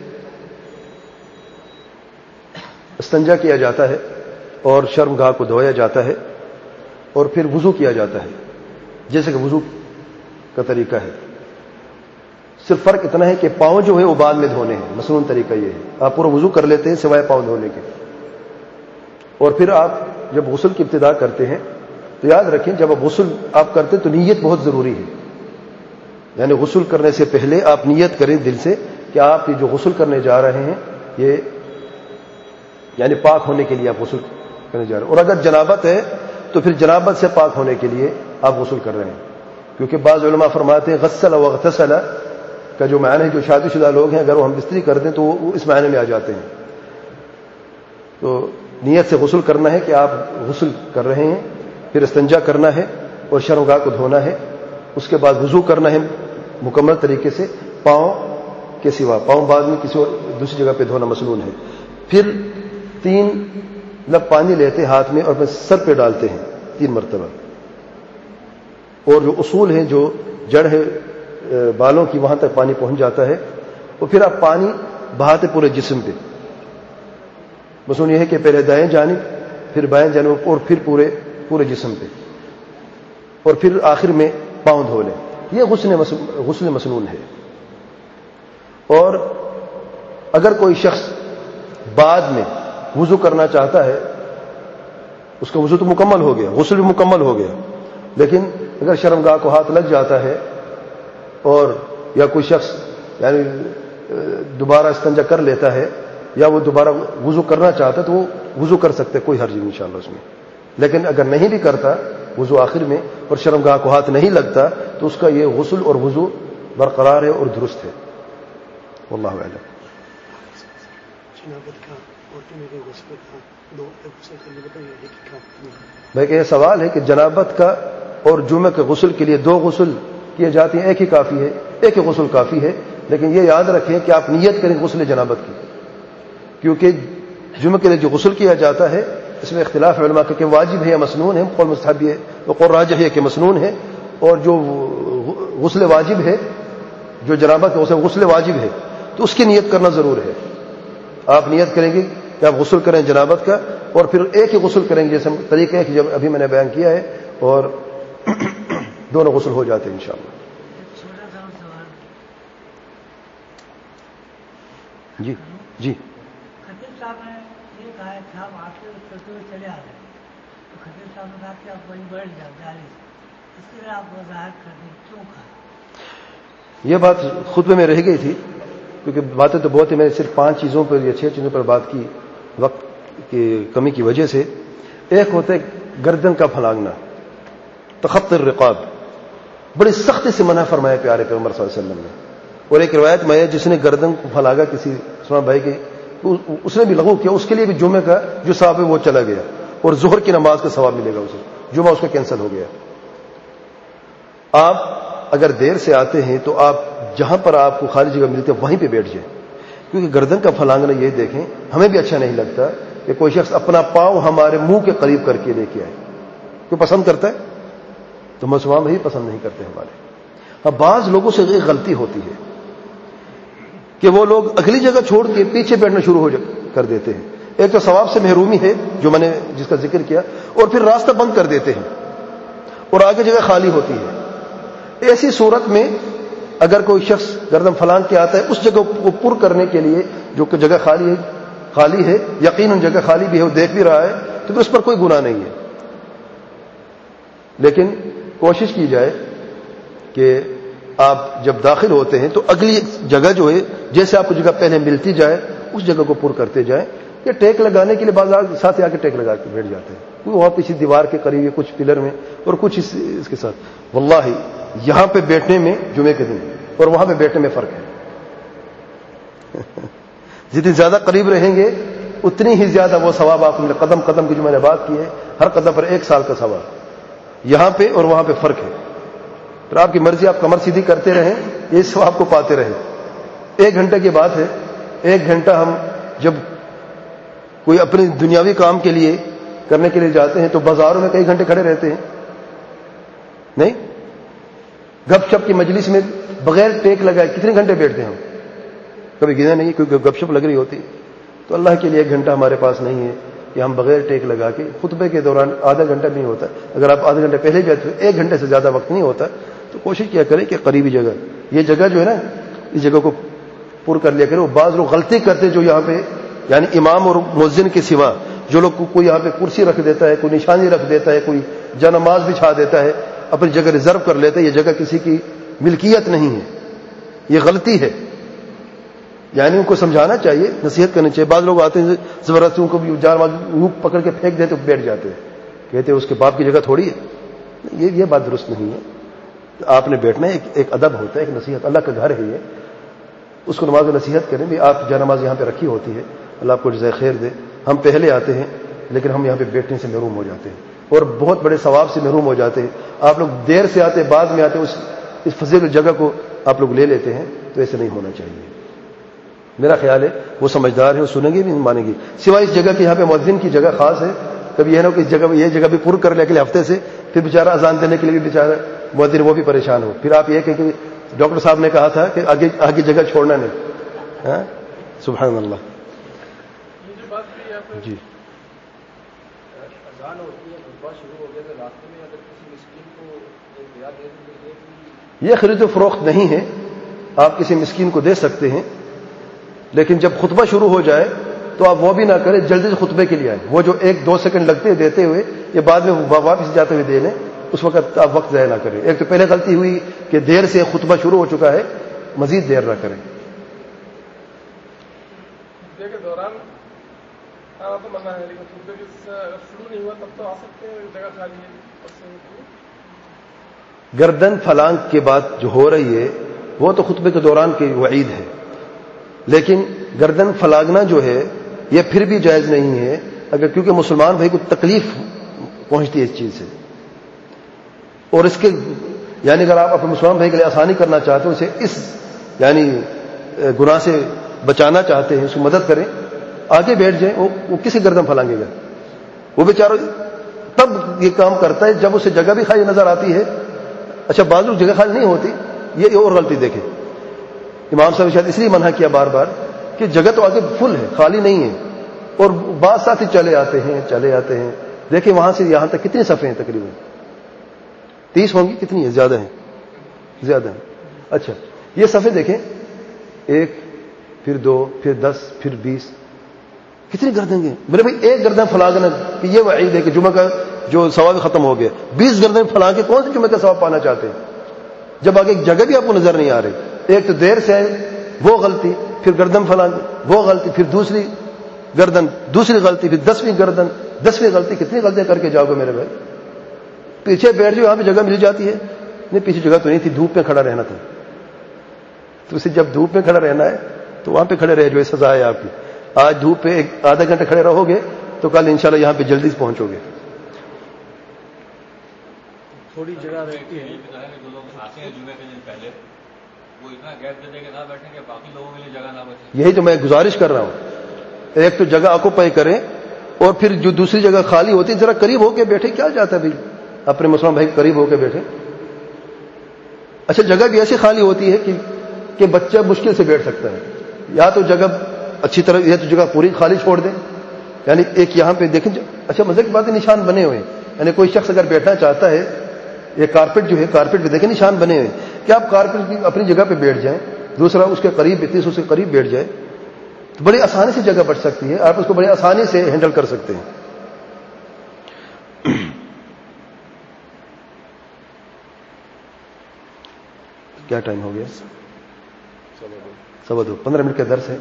استنجا کیا جاتا ہے اور شرمگاہ کو دھویا جاتا ہے اور پھر وضو کیا جاتا ہے جیسے کہ وضو کا طریقہ ہے. صرف فرق اتنا ہے کہ پاؤں جو ہے وہ بعد میں دھونے ہیں. مسنون طریقہ یہ ہے, آپ پورا وضو کر لیتے ہیں سوائے پاؤں دھونے کے, اور پھر آپ جب غسل کی ابتدا کرتے ہیں تو یاد رکھیں جب آپ غسل آپ کرتے ہیں تو نیت بہت ضروری ہے. یعنی غسل کرنے سے پہلے آپ نیت کریں دل سے کہ آپ جو غسل کرنے جا رہے ہیں یہ یعنی پاک ہونے کے لیے آپ غسل کرنے جا رہے ہیں. اور اگر جنابت ہے تو پھر جنابت سے پاک ہونے کے لیے آپ غسل کر رہے ہیں, کیونکہ بعض علماء فرماتے ہیں غسل و اغتسل کا جو معنی ہے, جو شادی شدہ لوگ ہیں اگر وہ ہم بستری کر دیں تو وہ اس معنی میں آ جاتے ہیں. تو نیت سے غسل کرنا ہے کہ آپ غسل کر رہے ہیں, پھر استنجا کرنا ہے اور شرمگاہ کو دھونا ہے, اس کے بعد وضو کرنا ہے مکمل طریقے سے, پاؤں کے سوا پاؤں بعد میں کسی دوسری جگہ پہ دھونا مسنون ہے. پھر تین لب پانی لیتے ہیں ہاتھ میں اور اپنے سر پہ ڈالتے ہیں تین مرتبہ, اور جو اصول ہیں جو جڑ ہے بالوں کی وہاں تک پانی پہنچ جاتا ہے, اور پھر آپ پانی بہاتے پورے جسم پہ. مسنون یہ ہے کہ پہلے دائیں جانب پھر بائیں جانب اور پھر پورے پورے جسم پہ, اور پھر آخر میں پاؤں دھو لیں. یہ غسل غسل مسنون ہے. اور اگر کوئی شخص بعد میں وضو کرنا چاہتا ہے، اس کا وضو تو مکمل ہو گیا، غسل بھی مکمل ہو گیا، لیکن اگر شرمگاہ کو ہاتھ لگ جاتا ہے اور یا کوئی شخص یعنی دوبارہ استنجا کر لیتا ہے یا وہ دوبارہ وضو کرنا چاہتا ہے تو وہ وضو کر سکتے، کوئی حرج نہیں انشاءاللہ اس میں. لیکن اگر نہیں بھی کرتا وضو آخر میں اور شرمگاہ کو ہاتھ نہیں لگتا تو اس کا یہ غسل اور وضو برقرار ہے اور درست ہے. واللہ اعلم. بھائی کہ یہ سوال ہے کہ جنابت کا اور جمعہ کے غسل کے لیے دو غسل کیے جاتے ہیں، ایک ہی کافی ہے؟ ایک ہی غسل کافی ہے، لیکن یہ یاد رکھیں کہ آپ نیت کریں غسل جنابت کی، کیونکہ جمعہ کے لیے جو غسل کیا جاتا ہے اس میں اختلاف علماء کا کہ واجب ہے یا مسنون ہے. قول مستحب ہے، وہ قول راجح ہے کہ مسنون ہے. اور جو غسل واجب ہے، جو جنابت کا غسل واجب ہے، تو اس کی نیت کرنا ضرور ہے. آپ نیت کریں گے کہ آپ غسل کریں جنابت کا اور پھر ایک ہی غسل کریں گے، جیسے طریقہ ہے کہ جب ابھی میں نے بیان کیا ہے، اور دونوں غسل ہو جاتے ہیں انشاءاللہ. جی جی خطیب صاحب نے یہ کہا ہے کہ ہم آپ سے چلتے ہوئے چلے آ رہے ہیں، تو خطیب صاحب نے کہا کہ آپ وہیں بیٹھ جاؤ جالی سے، اس کے لیے آپ وضاحت کر دیں کیوں کہا. یہ بات خطبے میں رہ گئی تھی، کیونکہ باتیں تو بہت ہی، میں نے صرف پانچ چیزوں پر یا چھ چیزوں پر بات کی وقت کی کمی کی وجہ سے. ایک ہوتا ہے گردن کا پھلانگنا، تخطی الرقاب، بڑی سختی سے منع فرمایا پیارے پیغمبر صلی اللہ علیہ وسلم نے. اور ایک روایت میں ہے جس نے گردن کو پھلاگا کسی سلمان بھائی کی، اس نے بھی لغو کیا، اس کے لیے بھی جمعے کا جو ثواب ہے وہ چلا گیا، اور ظہر کی نماز کا ثواب ملے گا اسے، جمعہ اس کا کینسل ہو گیا. آپ اگر دیر سے آتے ہیں تو آپ جہاں پر آپ کو خالی جگہ ملتی ہے وہیں پہ بیٹھ جائیں، کیونکہ گردن کا پھلانگنا یہ دیکھیں ہمیں بھی اچھا نہیں لگتا کہ کوئی شخص اپنا پاؤں ہمارے منہ کے قریب کر کے لے کے آئے. کوئی پسند کرتا ہے؟ تو مسلمان بھی پسند نہیں کرتے ہمارے. اب بعض لوگوں سے یہ غلطی ہوتی ہے کہ وہ لوگ اگلی جگہ چھوڑ کے پیچھے بیٹھنا شروع ہو کر دیتے ہیں. ایک تو ثواب سے محرومی ہے جو میں نے جس کا ذکر کیا، اور پھر راستہ بند کر دیتے ہیں اور آگے جگہ خالی ہوتی ہے. ایسی صورت میں اگر کوئی شخص گردن پھلانگ کے آتا ہے اس جگہ کو پر کرنے کے لیے جو کہ جگہ خالی ہے خالی ہے یقیناً جگہ خالی بھی ہے، وہ دیکھ بھی رہا ہے، تو پھر اس پر کوئی گناہ نہیں ہے. لیکن کوشش کی جائے کہ آپ جب داخل ہوتے ہیں تو اگلی جگہ جو ہے جیسے آپ کو جگہ پہلے ملتی جائے اس جگہ کو پر کرتے جائیں. یا ٹیک لگانے کے لیے بعض ساتھ آ کے ٹیک لگا کے بیٹھ جاتے ہیں، وہاں کسی دیوار کے قریب، کچھ پلر میں اور کچھ اس, اس کے ساتھ. واللہ یہاں پہ بیٹھنے میں جمعے کے دن اور وہاں پہ بیٹھنے میں فرق ہے. جتنی زیادہ قریب رہیں گے اتنی ہی زیادہ وہ ثواب آپ نے قدم قدم کی جو میں نے بات کی ہے، ہر قدم پر ایک سال کا ثواب. یہاں پہ اور وہاں پہ فرق ہے. پھر آپ کی مرضی، آپ کمر سیدھی کرتے رہیں، یہ ثواب کو پاتے رہیں. ایک گھنٹے کی بات ہے، ایک گھنٹہ ہم جب کوئی اپنے دنیاوی کام کے لیے کرنے کے لیے جاتے ہیں تو بازاروں میں کئی گھنٹے کھڑے رہتے ہیں. نہیں، گپ شپ کی مجلس میں بغیر ٹیک لگائے کتنے گھنٹے بیٹھتے ہیں ہم؟ کبھی گنا نہیں، کیونکہ گپ شپ لگ رہی ہوتی. تو اللہ کے لیے ایک گھنٹہ ہمارے پاس نہیں ہے کہ ہم بغیر ٹیک لگا کے، خطبے کے دوران آدھا گھنٹہ نہیں ہوتا، اگر آپ آدھے گھنٹے پہلے بھی آتے ایک گھنٹے سے زیادہ وقت نہیں ہوتا، تو کوشش کیا کریں کہ قریبی جگہ، یہ جگہ جو ہے نا، اس جگہ کو پر کر لیا کریں. وہ بعض لوگ غلطی کرتے جو یہاں پہ یعنی امام اور مؤذن کے سوا جو لوگ کوئی یہاں پہ کرسی رکھ دیتا ہے، کوئی نشانی رکھ دیتا ہے، کوئی جانماز بچھا دیتا ہے، اپنی جگہ ریزرو کر لیتا ہے. یہ جگہ کسی کی ملکیت نہیں ہے، یہ غلطی ہے. یعنی ان کو سمجھانا چاہیے، نصیحت کرنی چاہیے. بعض لوگ آتے ہیں زبردستی ان کو بھی جانماز پکڑ کے پھینک دیتے بیٹھ جاتے ہیں، کہتے ہیں اس کے باپ کی جگہ تھوڑی ہے. یہ یہ بات درست نہیں ہے. آپ نے بیٹھنا ہے، ایک, ایک ادب ہوتا ہے، ایک نصیحت. اللہ کا گھر ہے یہ، اس کو نماز نصیحت کریں بھی. آپ جانماز یہاں پہ رکھی ہوتی ہے، اللہ آپ کو جزائے خیر دے. ہم پہلے آتے ہیں لیکن ہم یہاں پہ بیٹھنے سے محروم ہو جاتے ہیں اور بہت بڑے ثواب سے محروم ہو جاتے ہیں. آپ لوگ دیر سے آتے، بعد میں آتے، اس اس فضیل جگہ کو آپ لوگ لے لیتے ہیں. تو ایسے نہیں ہونا چاہیے. میرا خیال ہے وہ سمجھدار ہے، وہ سنیں گے بھی مانیں گے. سوائے اس جگہ کے یہاں پہ مؤذن کی جگہ خاص ہے. کبھی یہ نہ کہ اس جگہ یہ جگہ بھی پر کر لے اگلے ہفتے سے، پھر بیچارہ اذان دینے کے لیے بھی بیچارہ مؤذن وہ بھی پریشان ہو. پھر آپ یہ کہ ڈاکٹر صاحب نے کہا تھا کہ آگے آگے جگہ چھوڑنا نہیں. ہاں سبحان اللہ. جی اذان ہوتی ہے، خطبہ شروع ہو گیا تو راستے میں اگر کسی مسکین کو ایک یاد دے دیں یہ خرید و فروخت نہیں ہے، آپ کسی مسکین کو دے سکتے ہیں، لیکن جب خطبہ شروع ہو جائے تو آپ وہ بھی نہ کریں، جلدی سے خطبے کے لیے آئیں۔ وہ جو ایک دو سیکنڈ لگتے ہیں دیتے ہوئے، یہ بعد میں واپس جاتے ہوئے دے لیں، اس وقت آپ وقت ضائع نہ کریں۔ ایک تو پہلے غلطی ہوئی کہ دیر سے خطبہ شروع ہو چکا ہے، مزید دیر نہ کریں۔ خطبے کے دوران آنا تو منع ہے، لیکن خطبے کے شروع نہیں ہوا تب تو آ سکتے ہیں، جگہ خالی ہے۔ گردن پھلانگ کے بات جو ہو رہی ہے وہ تو خطبے کے دوران کی وعید ہے، لیکن گردن پھلانگنا جو ہے یہ پھر بھی جائز نہیں ہے، اگر کیونکہ مسلمان بھائی کو تکلیف پہنچتی ہے اس چیز سے، اور اس کے یعنی اگر آپ اپنے مسلمان بھائی کے لیے آسانی کرنا چاہتے ہیں، اسے اس یعنی گناہ سے بچانا چاہتے ہیں، اس کی مدد کریں، آگے بیٹھ جائیں۔ وہ کسی گردن پھلانگے گا؟ وہ بیچارہ تب یہ کام کرتا ہے جب اسے جگہ بھی خالی نظر آتی ہے۔ اچھا بعض لوگ جگہ خالی نہیں ہوتی، یہ اور غلطی دیکھیں، امام صاحب شاید اس لیے منع کیا بار بار کہ جگہ تو آگے فل ہے، خالی نہیں ہے، اور بعض ساتھی چلے آتے ہیں چلے آتے ہیں دیکھیں وہاں سے یہاں تک کتنے صفحے ہیں؟ تقریباً تیس ہوں گی، کتنی ہے؟ زیادہ ہیں، زیادہ ہیں۔ اچھا یہ صفحے دیکھیں، ایک پھر دو پھر دس پھر بیس، کتنی گردن گے میرے بھائی؟ ایک گردن پھلانا کہ یہ وعید ہے کہ جمعہ کا جو ثواب ختم ہو گیا، بیس گردن پھلا کے کون سے جمعہ کا ثواب پانا چاہتے ہیں جب آگے ایک جگہ بھی آپ کو نظر نہیں آ رہی؟ ایک تو دیر سے ہے وہ غلطی، پھر گردن پھلانا وہ غلطی، پھر دوسری گردن دوسری غلطی، پھر دسویں گردن دسویں غلطی، کتنی غلطیاں کر کے جاؤ گے میرے بھائی؟ پیچھے بیٹھ جاؤ، یہاں پہ جگہ مل جاتی ہے، نہیں پیچھے جگہ تو نہیں تھی، دھوپ میں کھڑا رہنا تھا، تو اسے جب دھوپ میں کھڑا رہنا ہے تو وہاں پہ کھڑے رہے، جو سزا ہے آپ کی۔ آج دھوپ پہ ایک آدھا گھنٹہ کھڑے رہو گے تو کل انشاءاللہ یہاں پہ جلدی سے پہنچو گے۔ تھوڑی جگہ رہتی ہے، جو لوگ آتے ہیں جمعے کے دن پہلے وہ اتنا گیپ دے دے کے نہ بیٹھیں کہ باقی لوگوں کے لیے جگہ نہ بچے۔ یہی تو میں گزارش کر رہا ہوں، ایک تو جگہ آکوپائی کریں، اور پھر جو دوسری جگہ خالی ہوتی ہے ذرا قریب ہو کے بیٹھے، کیا جاتا ہے بھائی، اپنے مسلمان بھائی قریب ہو کے بیٹھے۔ اچھا جگہ بھی ایسی خالی ہوتی ہے کہ کہ بچہ مشکل سے بیٹھ سکتا ہے، یا تو جگہ اچھی طرح، یہ تو جگہ پوری خالی چھوڑ دیں، یعنی ایک یہاں پہ دیکھیں۔ اچھا مزے کی بات ہے، نشان بنے ہوئے ہیں، یعنی کوئی شخص اگر بیٹھنا چاہتا ہے، یہ کارپیٹ جو ہے کارپیٹ پہ دیکھیں نشان بنے ہوئے ہیں کہ آپ کارپیٹ کی اپنی جگہ پہ بیٹھ جائیں، دوسرا اس کے قریب تیسرا اس کے قریب بیٹھ جائے، تو بڑی آسانی سے جگہ بچ سکتی ہے، آپ اس کو بڑی آسانی سے ہینڈل کر سکتے ہیں۔ کیا ٹائم ہو گیا؟ سوا دو، پندرہ منٹ کا درس ہے۔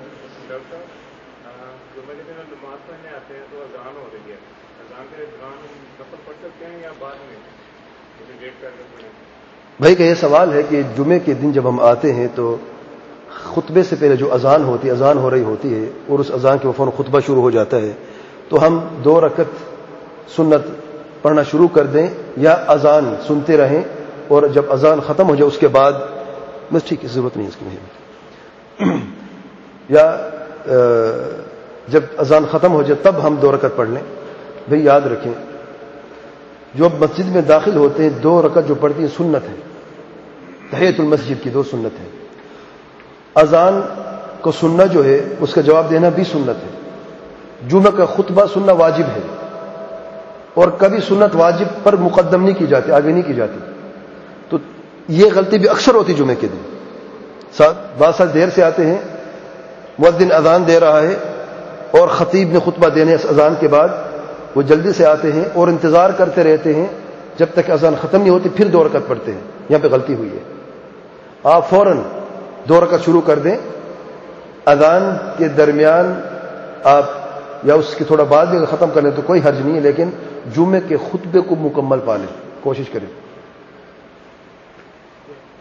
بھائی کا یہ سوال ہے کہ جمعے کے دن جب ہم آتے ہیں تو خطبے سے پہلے جو اذان ہوتی ہے، اذان ہو رہی ہوتی ہے، اور اس اذان کے وفور خطبہ شروع ہو جاتا ہے، تو ہم دو رکعت سنت پڑھنا شروع کر دیں، یا اذان سنتے رہیں اور جب اذان ختم ہو جائے اس کے بعد بس ٹھیک ہے، ضرورت نہیں اس کی نہیں، یا جب اذان ختم ہو جائے تب ہم دو رکعت پڑھ لیں۔ بھئی یاد رکھیں، جو مسجد میں داخل ہوتے ہیں دو رکعت جو پڑھتی ہیں سنت ہے، تحیۃ المسجد کی دو سنت ہے۔ اذان کو سننا جو ہے اس کا جواب دینا بھی سنت ہے۔ جمعہ کا خطبہ سننا واجب ہے، اور کبھی سنت واجب پر مقدم نہیں کی جاتی، آگے نہیں کی جاتی، تو یہ غلطی بھی اکثر ہوتی جمعے کے دن۔ بعض ساتھ دیر سے آتے ہیں، مؤذن اذان دے رہا ہے اور خطیب نے خطبہ دینے اس اذان کے بعد وہ جلدی سے آتے ہیں اور انتظار کرتے رہتے ہیں جب تک اذان ختم نہیں ہوتی، پھر دو رکعت پڑھتے ہیں۔ یہاں پہ غلطی ہوئی ہے، آپ فوراً دو رکعت شروع کر دیں، اذان کے درمیان آپ یا اس کے تھوڑا بعد بھی ختم کر لیں تو کوئی حرج نہیں ہے، لیکن جمعے کے خطبے کو مکمل پالیں، کوشش کریں۔